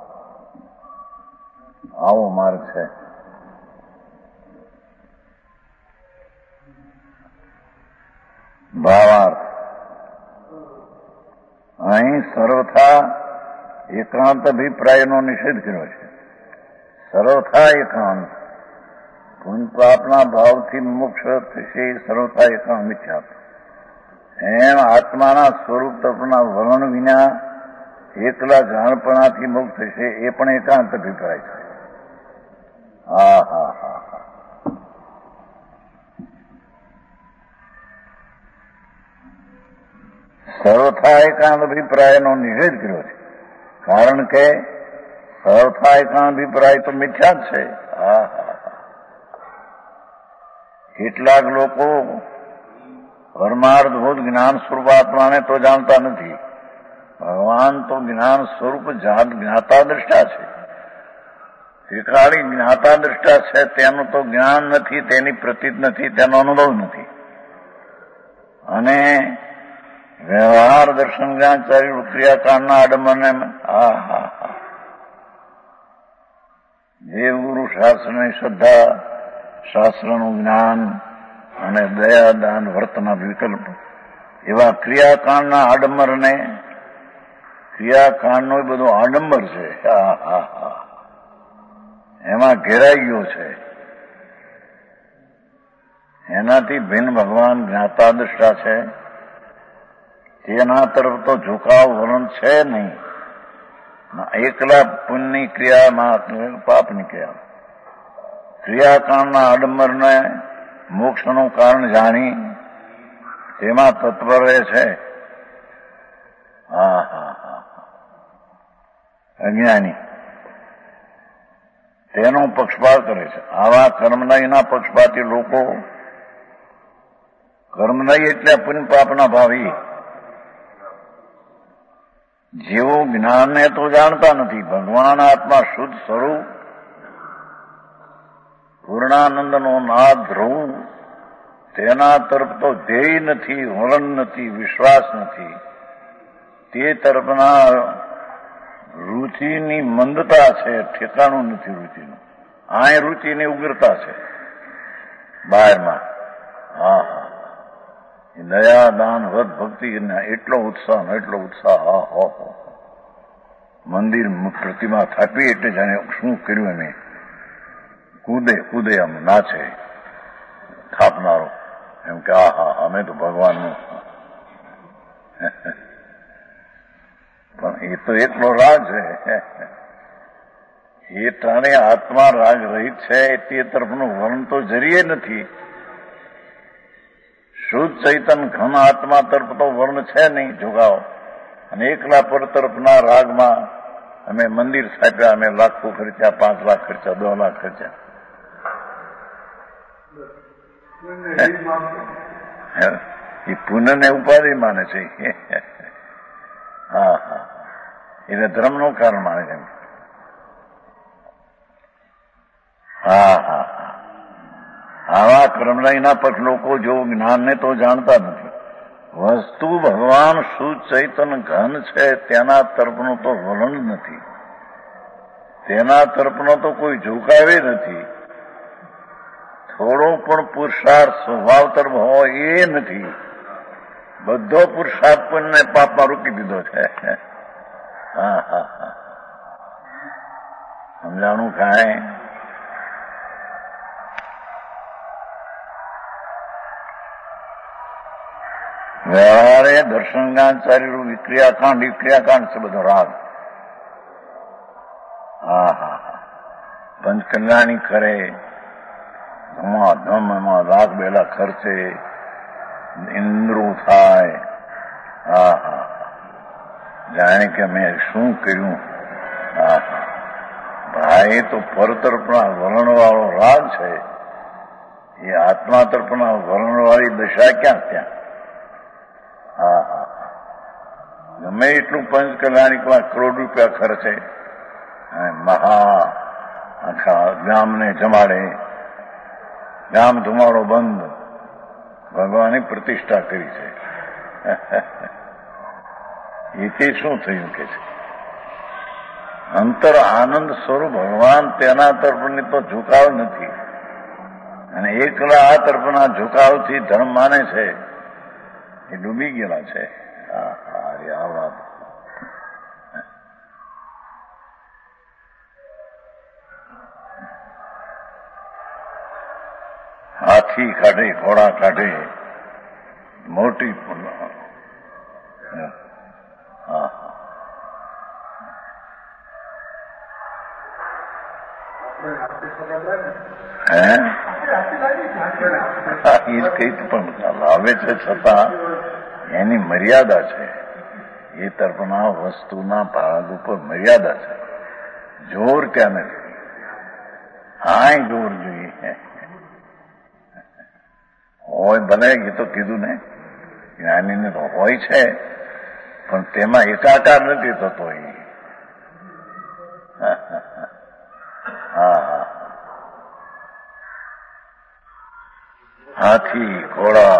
આવો માર્ગ છે. એકાંત અભિપ્રાયનો નિષેધ કર્યો છે. સર્વથા એકાંત પુણ્ય પાપના ભાવથી મોક્ષ થશે, સર્વથા એકાંત મિથ્યા. એમ આત્માના સ્વરૂપ તરફના વર્ણન વિના એકલા જાણપણાથી મુક્ત થશે, એ પણ એકાંત અભિપ્રાય છે. હા હા હા હા. સર્વથા એકાંત અભિપ્રાયનો નિષેધ કર્યો છે, કારણ કે સર્વથા એકાંત અભિપ્રાય તો મિથ્યા જ છે. હા હા હા. કેટલાક લોકો પરમાર્થભૂત જ્ઞાન સ્વરૂપ આત્માને તો જાણતા નથી. ભગવાન તો જ્ઞાન સ્વરૂપ જ્ઞાતા દ્રષ્ટા છે. ત્રિકાળી જ્ઞાતા દ્રષ્ટા છે, તેનું તો જ્ઞાન નથી, તેની પ્રતીત નથી, તેનો અનુભવ નથી. અને વ્યવહાર દર્શન જ્ઞાન ચાર્ય ક્રિયાકાંડના આડંબરને હા હા હા. દેવગુરુ શાસ્ત્રની શ્રદ્ધા, શાસ્ત્રનું જ્ઞાન અને દયા દાન વર્તના વિકલ્પ એવા ક્રિયાકાંડના આડંબરને, ક્રિયાકાંડનો બધો આડંબર છે. હા હા હા. એમાં ઘેરાઈ ગયો છે. એનાથી ભિન્ન ભગવાન જ્ઞાતા દ્રષ્ટા છે. તેના તરફ તો ઝુકાવ વલણ છે નહીં. એકલા પુણ્યની ક્રિયામાં પાપની ક્રિયા, ક્રિયાકાંડના આડંબરને મોક્ષનું કારણ જાણી તેમાં તત્પર રહે છે. હા હા હા. અજ્ઞાની તેનો પક્ષપાત કરે છે. આવા કર્મનયના પક્ષપાતી લોકો, કર્મનય એટલે પુણ્ય પાપના ભાવી, જેઓ જ્ઞાનને તો જાણતા નથી, ભગવાન આત્મા શુદ્ધ સ્વરૂપ પૂર્ણાનંદનો નાદ ધ્રુવ, તેના તરફ તો ધ્યેય નથી, વલણ નથી, વિશ્વાસ નથી. તે તરફના રુચિની મંદતા છે, ઠેકાણું નથી રુચિનું. આ રુચિની ઉગ્રતા છે બહારમાં. હા હા. દયા દાન વ્રત ભક્તિ એટલો ઉત્સાહ હા હો. મંદિર પ્રતિમા થાપી એટલે જાણે શું કર્યું એને, કૂદે આમ નાચે થાપનારો, એમ કે આ હા અમે તો ભગવાનનું. પણ એ તો એકલો રાગ છે. એ ટાણે આત્મા રાગ રહિત છે, તે તરફનું વર્ણ તો જરીએ નથી. શુદ્ધ ચૈતન ઘન આત્મા તરફ તો વર્ણ છે નહીં, ઝુકાવ. અને એકલા પર તરફના રાગમાં અમે મંદિર સ્થાપ્યા, અમે લાખો ખર્ચ્યા, 5 લાખ ખર્ચ્યા, 2 લાખ ખર્ચ્યા. એ પુનઃને ઉપાધિ માને છે. હા હા. એટલે ધર્મનું કારણ માને છે. હા હા હા. આવા કર્મનયના પક્ષ લોકો જો જ્ઞાનને તો જાણતા નથી. વસ્તુ ભગવાન શુદ્ધ ચૈતન ઘન છે, તેના તરફનું તો વલણ નથી, તેના તરફનો તો કોઈ ઝુકાવે નથી. થોડો પણ પુરુષાર્થ સ્વભાવ તરફ હોય એ નથી. બધો પુરુષાર્થ પણ પાપમાં રોકી દીધો છે. હા હા હા. સમજાણું કાંઈ? વ્યવહારે દર્શન જ્ઞાન ચાર્યું ક્રિયાકાંડ છે બધો રાગ. હા હા હા. પંચકલ્યાણી કરે, ધમાધમ એમાં લાખ 2 લાખ ખર્ચે, ઇન્દ્રો થાય. હા હા. જાણે કે મેં શું કર્યું. હા હા. ભાઈ તો પર તરફના વલણવાળો રાગ છે, એ આત્મા તરફના વલણવાળી દશા ક્યાં ત્યાં. હા હા. ગમે એટલું પંચકલ્યાણિકમાં કરોડ રૂપિયા ખર્ચે, આખા ગામને જમાડે, ગામ ધુમાડો બંધ, ભગવાનની પ્રતિષ્ઠા કરી છે. એથી શું થયું કે છે? અંતર આનંદ સ્વરૂપ ભગવાન, તેના તરફની તો ઝુકાવ નથી. અને એકલા આ તરફના ઝુકાવથી ધર્મ માને છે, એ ડૂબી ગયેલા છે. આ વાત હાથી કાઢે, ઘોડા કાઢે, મોટી હા પણ લાવે છે, છતાં એની મર્યાદા છે. એ તરફના વસ્તુના ભાગ ઉપર મર્યાદા છે. જોર ત્યાં નથી. હાય જોર જોઈએ હોય ભલે, એ તો કીધું ને જ્ઞાનીને તો હોય છે, પણ તેમાં એકાકાર નથી થતો. એ હા હાથી ઘોડા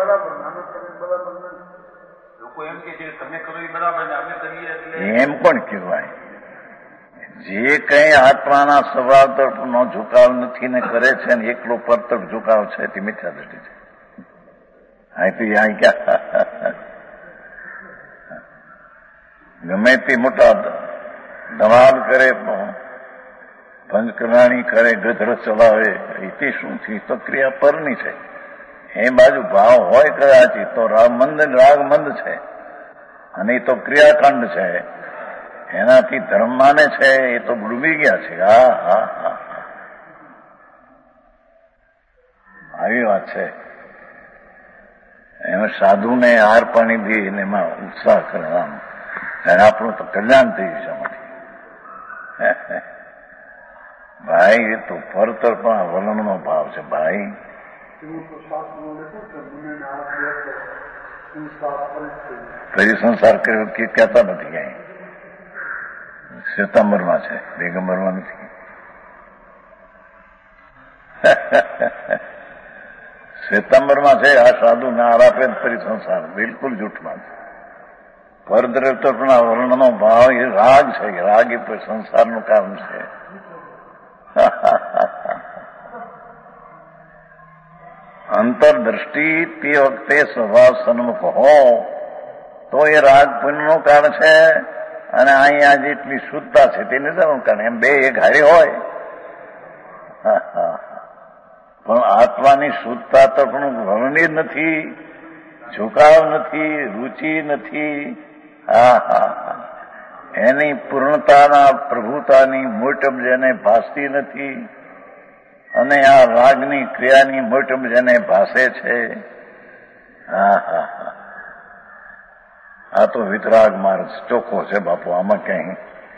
એમ પણ કહેવાય. જે કઈ આત્માના સ્વભાવ તરફનો ઝુકાવ નથી ને કરે છે ને એકલો પર તરફ ઝુકાવ છે તે મિથ્યા દ્રષ્ટિ છે. અહીં ક્યાં ગમે તે મોટા ધમાલ કરે, પંચકરાણી કરે, ગધર ચલાવે, એ શું છે? તો ક્રિયા પરની છે. એ બાજુ ભાવ હોય કદાચ તો રાગમંદ છે, અને એ તો ક્રિયાકાંડ છે. એનાથી ધર્મ માને છે એ તો ડૂબી ગયા છે. હા આવી વાત છે. એમાં સાધુને હાર પાણી દે અને એમાં ઉત્સાહ કરવાનો, અને આપણું તો કલ્યાણ થઈ જશે આમાંથી. ભાઈ એ તો ફરતર પણ વલણનો ભાવ છે. ભાઈ ફરી સંસાર કર્યો કે કહેતા નથી. ક્યાંય શ્વેતાંબરમાં છે, દિગંબરમાં નથી. શ્વેતાંબરમાં છે. આ સાધુ ને આરાપે ફરી સંસાર બિલકુલ જૂઠમાં છે. પરદ્રવ્યના વર્ણનો ભાવ એ રાગ છે. રાગ એ સંસારનું કામ છે. અંતરદ્રષ્ટિ તે વખતે સ્વભાવ સન્મુખ હો તો એ રાગ પુણ્યનું કારણ છે, અને અહીંયા જેટલી શુદ્ધતા છે તે નિર્ધારણ કારણ. એમ બે એક હારે હોય, પણ આત્માની શુદ્ધતા તરફનું વર્ણન જ નથી, ઝુકાવ નથી, રુચિ નથી. એની પૂર્ણતાના પ્રભુતાની મોટપ જેને ભાસતી નથી, અને આ રાગની ક્રિયાની મોટપ જેને ભાસે છે. આ તો વિતરાગ માર્ગ ચોખ્ખો છે બાપુ. આમાં કઈ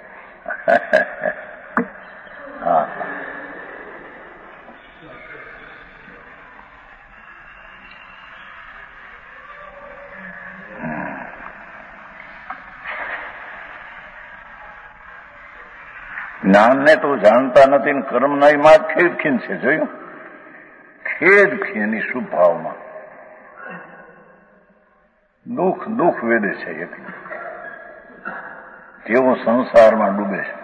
જ્ઞાનને તો જાણતા નથી ને કર્મના માં ખેદ ખીન છે. જોયું? ખેદ ખીની શુભ ભાવમાં દુઃખ વેદે છે. એટલે તેઓ સંસારમાં ડૂબે છે,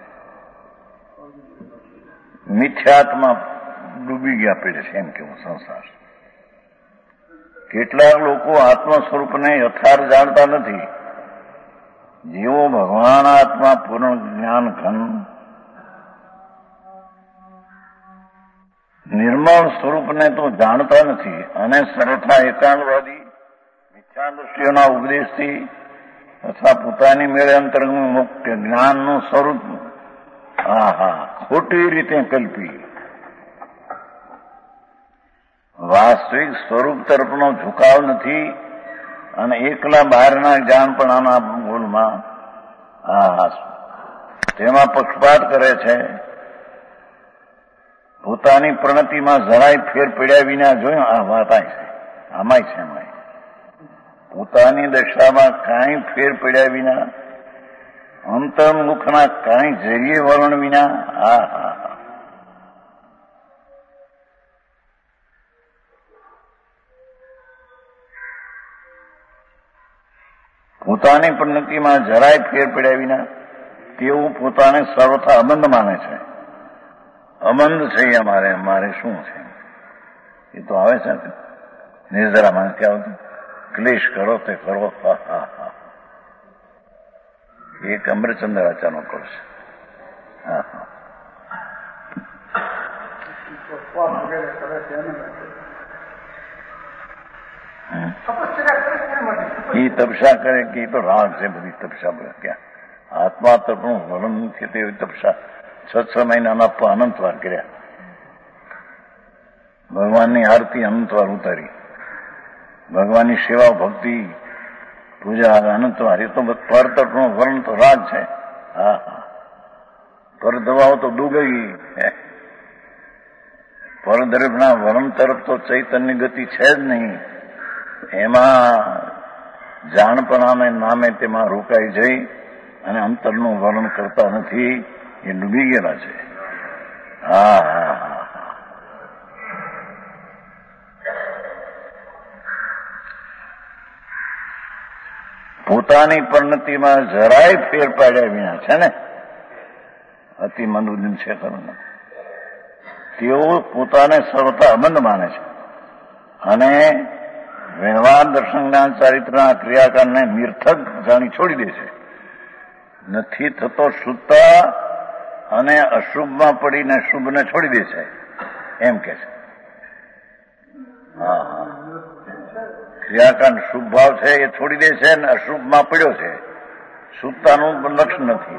મિથ્યાત્મા ડૂબી ગયા પડે છે. એમ કેવું સંસાર. કેટલાક લોકો આત્મ સ્વરૂપને યથાર્થ જાણતા નથી. જેઓ ભગવાન આત્મા પૂર્ણ જ્ઞાન ઘન નિર્મળ સ્વરૂપને તો જાણતા નથી, અને સરળતા એકાંતવાદી મિથ્યા દ્રષ્ટિઓના ઉપદેશથી અથવા પોતાની મેળે અંતર્ગત મુક્ત જ્ઞાનનું સ્વરૂપ ખોટી રીતે કલ્પી વાસ્તવિક સ્વરૂપ તરફનો ઝુકાવ નથી, અને એકલા બહારના જાણપણાના ભૂલમાં તેમાં પક્ષપાત કરે છે. પોતાની પ્રણતિમાં જરાય ફેર પડ્યા વિના જોયું. આ વાત છે, આમાંય છે. પોતાની દશામાં કાંઈ ફેર પડ્યા વિના, અંતર્મુખના કાંઈ જરીએ વલણ વિના પોતાની પ્રણતિમાં જરાય ફેર પડ્યા વિના તેવું પોતાને સર્વથા અબંધ માને છે. અબંધ છે અમારે શું છે? એ તો આવે છે નિર્જરામાં નથી આવતું. ક્લેશ કરો તે કરો. એક અમૃતચંદ્ર આચાર્યનો કરશે. વગેરે કરે છે. એ તપસ્યા કરે કે એ તો રાગ છે બધી તપસ્યા ક્યાં આત્મા તરફનું વર્ણન નથી તેવી તપસ્યા 6 મહિનાના અનંતવાર કર્યા ભગવાનની આરતી અનંતવાર ઉતારી ભગવાનની સેવા ભક્તિ પૂજા અનંતવાર એ તો પર તરફનું વર્ણન તો રાગ છે હા હા પર દવાઓ તો ડૂબી પર તરફના વર્ણ તરફ તો ચૈતન્ય ગતિ છે જ નહીં એમાં જાણપણાને નામે તેમાં રોકાઈ જઈ અને અંતરનું વર્ણન કરતા નથી એ ડૂબી ગયેલા છે હા હા હા પોતાની પરિણતિમાં જરાય ફેર પાડ્યા વિના છે ને અતિ મંદબુદ્ધિ છે ખરું તેઓ પોતાને સર્વતા અબંધ માને છે અને વ્યવહાર દર્શન જ્ઞાન ચારિત્રના ક્રિયાકારને નિર્થક જાણી છોડી દે છે નથી થતો શુદ્ધતા અને અશુભમાં પડીને શુભને છોડી દે છે એમ કે છે હા હા ક્રિયાકાંડ શુભ ભાવ છે એ છોડી દે છે અને અશુભમાં પડ્યો છે શુદ્ધતાનું પણ લક્ષણ નથી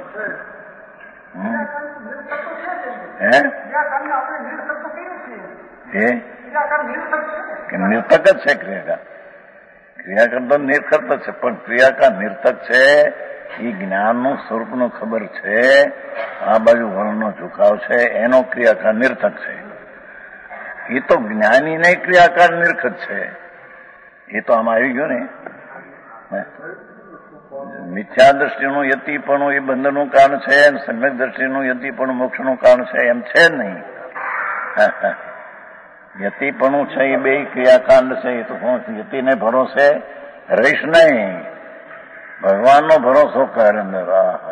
નિર્થક જ છે ક્રિયાકાંડ તો નિર્થક જ છે પણ ક્રિયાકાંડ નિર્થક છે એ જ્ઞાનનું સ્વરૂપનું ખબર છે આ બાજુ વર્ણનો ઝુકાવ છે એનો ક્રિયાકાંડ નિર્થક છે એ તો જ્ઞાનીને ક્રિયાકાંડ નિર્થક છે એ તો આમાં આવી ગયો ને મિથ્યા દ્રષ્ટિનું યતિપણું એ બંધનનું કારણ છે અને સમ્યક દ્રષ્ટિનું યતિપણું મોક્ષનું કારણ છે એમ છે જ નહીં યતિપણું છે એ બે ક્રિયાકાંડ છે એ તો યતિને ભરોસે રહીશ નહીં ભગવાનનો ભરોસો કર અંદર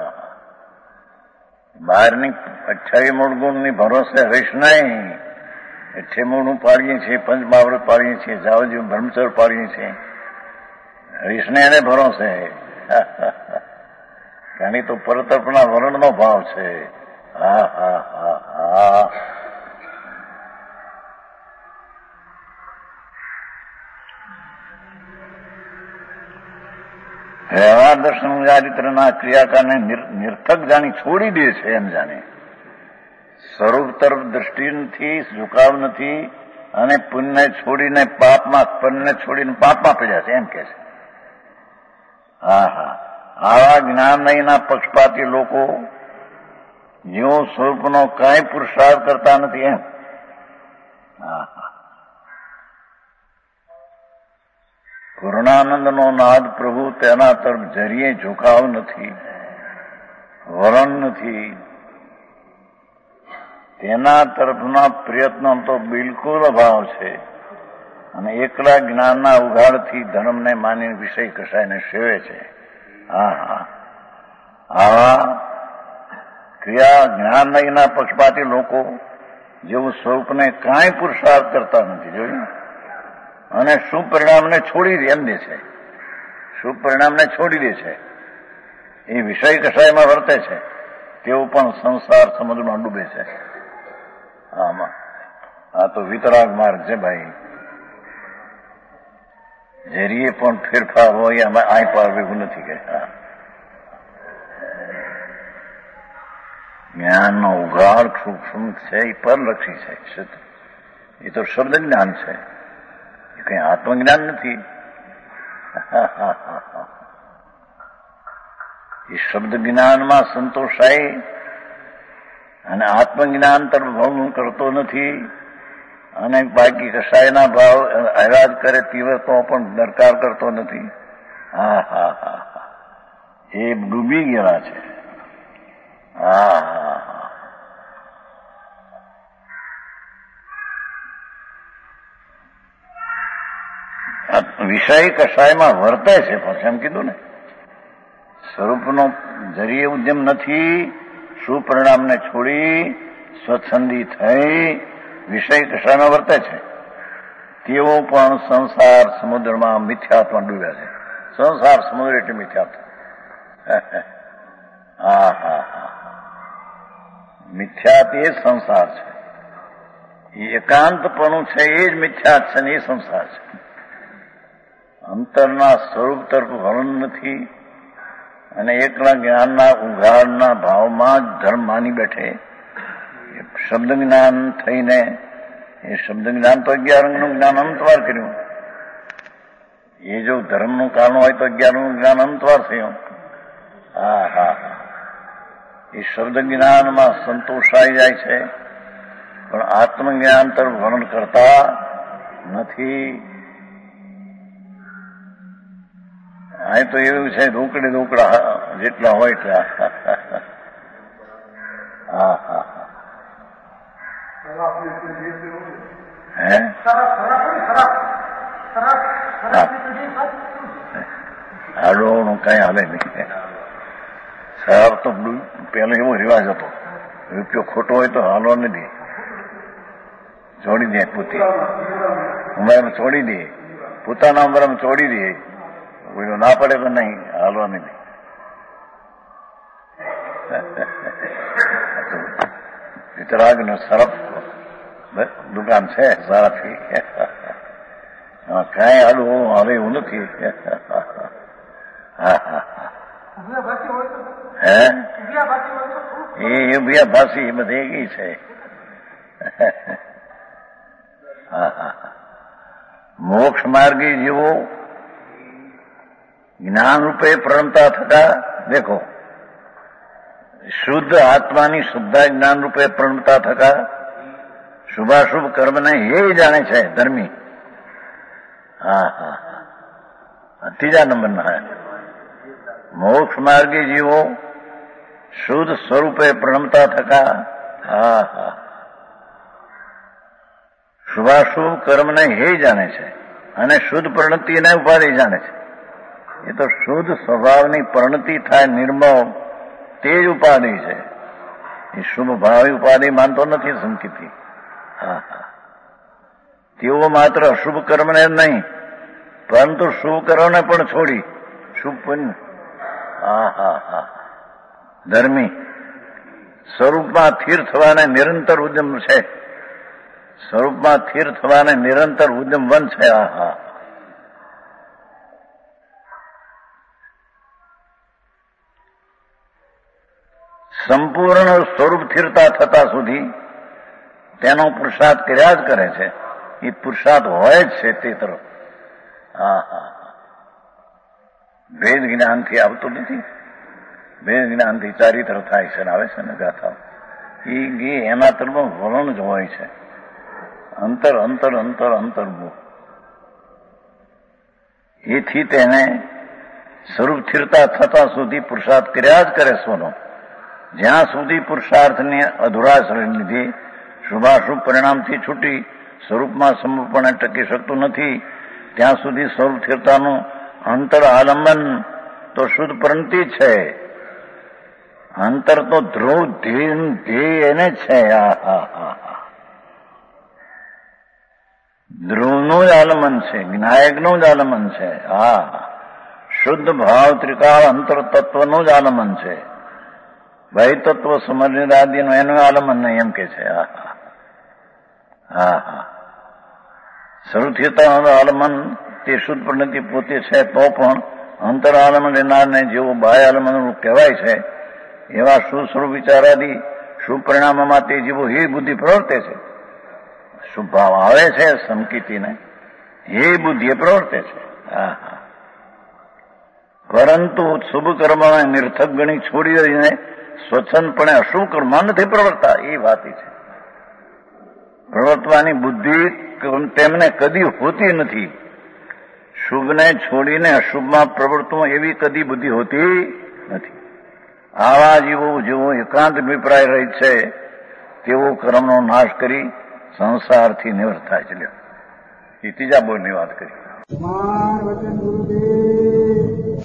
બહારની 28 મૂળ ગુણની ભરોસે રહીશ નહીં 6 મૂળનું પાડીએ છીએ પંચમહાવ્રત પાડીએ છીએ જાવજીવ બ્રહ્મચર્ય પાડીએ છીએ રહીશને એને ભરોસે કારણ તો પરતર્પના વર્ણનો ભાવ છે હા હા હા હા વ્યવહાર દર્શન ચારિત્રના ક્રિયાકારને નિર્થક જાણી છોડી દે છે એમ જાણે સ્વરૂપ તરફ દ્રષ્ટિ નથી ઝુકાવ નથી અને પુણ્યને છોડીને પાપમાં પુણ્યને છોડીને પાપમાં પડ્યા છે એમ કે છે હા હા આવા જ્ઞાન નહીંના પક્ષપાતી લોકો જેઓ સ્વરૂપનો કાંઈ પુરુષાર્થ કરતા નથી એમ હા હા પૂર્ણાનંદનો નાદ પ્રભુ તેના તરફ જરીએ ઝુકાવ નથી વરણ નથી તેના તરફના પ્રયત્નો તો બિલકુલ અભાવ છે અને એકલા જ્ઞાનના ઉઘાડથી ધર્મને માની વિષય કશાયને સેવે છે હા હા આવા ક્રિયા જ્ઞાન નહીંના પક્ષપાતી લોકો જેવું સ્વરૂપને કાંઈ પુરુષાર્થ કરતા નથી જોયું અને શુભ પરિણામને છોડી એમ દે છે શુભ પરિણામને છોડી દે છે એ વિષય કશાયમાં વર્તે છે તેઓ પણ સંસાર સમુદ્રમાં ડૂબે છે આમાં આ તો વિતરાગ માર્ગ છે ભાઈ જરીએ પણ ફેરફાર હોય અમે આય પાર ભેગું નથી કે જ્ઞાનનો ઉઘાડ સૂક્ષ્મ છે એ પરલક્ષી છે એ તો શબ્દ જ્ઞાન છે એ કઈ આત્મજ્ઞાન નથી એ શબ્દ જ્ઞાનમાં સંતોષાય અને આત્મજ્ઞાન તરફ ભંગ કરતો નથી અને બાકી કશાયના ભાવ આરાધ કરે તીવ્ર તો પણ દરકાર કરતો નથી હા હા હા હા એ ડૂબી ગયેલા છે હા હા હા વિષય કશાયમાં વર્તે છે પછી એમ કીધું ને સ્વરૂપનો જરીએ ઉદ્યમ નથી સુપરિણામને છોડી સ્વચ્છંદી થઈ વિષય કશાયમાં વર્તે છે તેઓ પણ સંસાર સમુદ્રમાં મિથ્યાત્વમાં ડૂબ્યા છે સંસાર સમુદ્ર એટલે મિથ્યાત્વ હા હા હા મિથ્યાત એ જ સંસાર છે એ એકાંતપણું છે એ જ મિથ્યાત છે ને એ સંસાર છે અંતરના સ્વરૂપ તરફ વલણ નથી અને એકલા જ્ઞાનના ઉઘાડના ભાવમાં જ ધર્મ માની બેઠે. શબ્દ જ્ઞાન થઈને એ શબ્દ જ્ઞાન તો 11 અંગનું જ્ઞાન અંતવાર કર્યું. એ જો ધર્મનું કારણ હોય તો 11નું જ્ઞાન અંતવાર થયું. હા હા એ શબ્દ જ્ઞાનમાં સંતોષાઈ જાય છે પણ આત્મજ્ઞાન તરફ વર્ણન કરતા નથી. અહીં તો એવું છે રોકડા જેટલા હોય એટલા. હા હા હે હાડોનું કઈ હાલે નહીં. સર તો પેલો એવો રિવાજ હતો, રૂપિયો ખોટો હોય તો હાલવા નથી, છોડી દે. પોતે ઉંમરમાં છોડી દે, પોતાના ઉંમરમાં છોડી દે. કોઈનો ના પડે તો નહીં, હાલવા નહીં. વિતરાગનો સરફ દુકાન છે સારાથી. કઈ હાલવું હવે એવું નથી. હા હા હે એ ભૈયા ભાષી બધે ગઈ છે. હા હા મોક્ષ માર્ગી જીવો જ્ઞાન રૂપે પ્રણમતા થતા. દેખો શુદ્ધ આત્માની શુદ્ધા જ્ઞાન રૂપે પ્રણમતા થતા શુભાશુભ કર્મને એ જાણે છે ધર્મી. હા હા ત્રીજા નંબરના મોક્ષ માર્ગી જીવો શુદ્ધ સ્વરૂપે પ્રણમતા થતા. હા હા શુભાશુભ કર્મને હે જાણે છે અને શુદ્ધ પ્રણતિને ઉપાધિ જાણે છે. એ તો શુદ્ધ સ્વભાવની પ્રણતિ થાય નિર્મળ તે જ ઉપાધિ છે. એ શુભ ભાવી ઉપાધિ માનતો નથી સંકિતી. હા હા તેઓ માત્ર અશુભ કર્મને જ નહીં પરંતુ શુભ કર્મને પણ છોડી શુભ પુણ્ય. હા હા હા ધર્મી સ્વરૂપમાં સ્થિર થવાને નિરંતર ઉદ્યમ છે. સ્વરૂપમાં સ્થિર થવાને નિરંતર ઉદ્યમવન છે. હા હા સંપૂર્ણ સ્વરૂપ સ્થિરતા થતા સુધી તેનો પુરુષાર્થ કર્યા જ કરે છે. એ પુરુષાર્થ હોય જ છે તે તરફ. હા હા ભેદ જ્ઞાનથી આવતું નથી. ભેદ જ્ઞાનથી ચારિત્ર થાય છે, આવે છે ને ગાથા. એ એના તરફ વલણ જ હોય છે. અંતર અંતર અંતર અંતર્ભૂ. એથી તેને સ્વરૂપ સ્થિરતા થતા સુધી પુરુષાર્થ કર્યા જ કરે સ્વનો. જ્યાં સુધી પુરુષાર્થને અધુરાશ લીધે શુભાશુભ પરિણામથી છૂટી સ્વરૂપમાં સમર્પણે ટકી શકતું નથી ત્યાં સુધી સ્વરૂપ સ્થિરતાનું અંતર આલંબન તો શુદ્ધ પ્રણતિ છે. અંતર તો ધ્રુવ ધ્યેય એને છે. ધ્રુવનું જ આલંબન છે, જ્ઞાયકનું જ આલંબન છે. હા શુદ્ધ ભાવ ત્રિકાળ અંતર તત્વનું જ આલંબન છે. ભાઈ તત્વ સમજદાદીનું એનું આલંબન નહીં એમ કે છે. હા હા સર્વસ્થિરતાનું આલંબન તે શુદ્ધ પ્રણતિ પોતે છે તો પણ અંતર આલંબન લેનારને જેવું બાહ્ય આલંબન કહેવાય છે એવા સુસ્વરૂપ વિચારાદી શુભ પરિણામોમાં તે જેવું હે બુદ્ધિ પ્રવર્તે છે. શુભ ભાવ આવે છે સંકિતીને, હે બુદ્ધિ એ પ્રવર્તે છે. હા હા પરંતુ શુભ કર્મને નિર્થક ગણી છોડી દઈને સ્વચ્છંદપણે અશુભ કર્મમાં નથી પ્રવર્તા. એ વાત છે. પ્રવર્તવાની બુદ્ધિ તેમને કદી હોતી નથી. શુભને છોડીને અશુભમાં પ્રવર્તવું એવી કદી બુદ્ધિ હોતી નથી. આવા જીવો જેવો એકાંત અભિપ્રાય રહી છે તેવો કર્મનો નાશ કરી સંસારથી નિવૃત્ત થાય છે. એ ત્રીજા બોલની વાત કરી.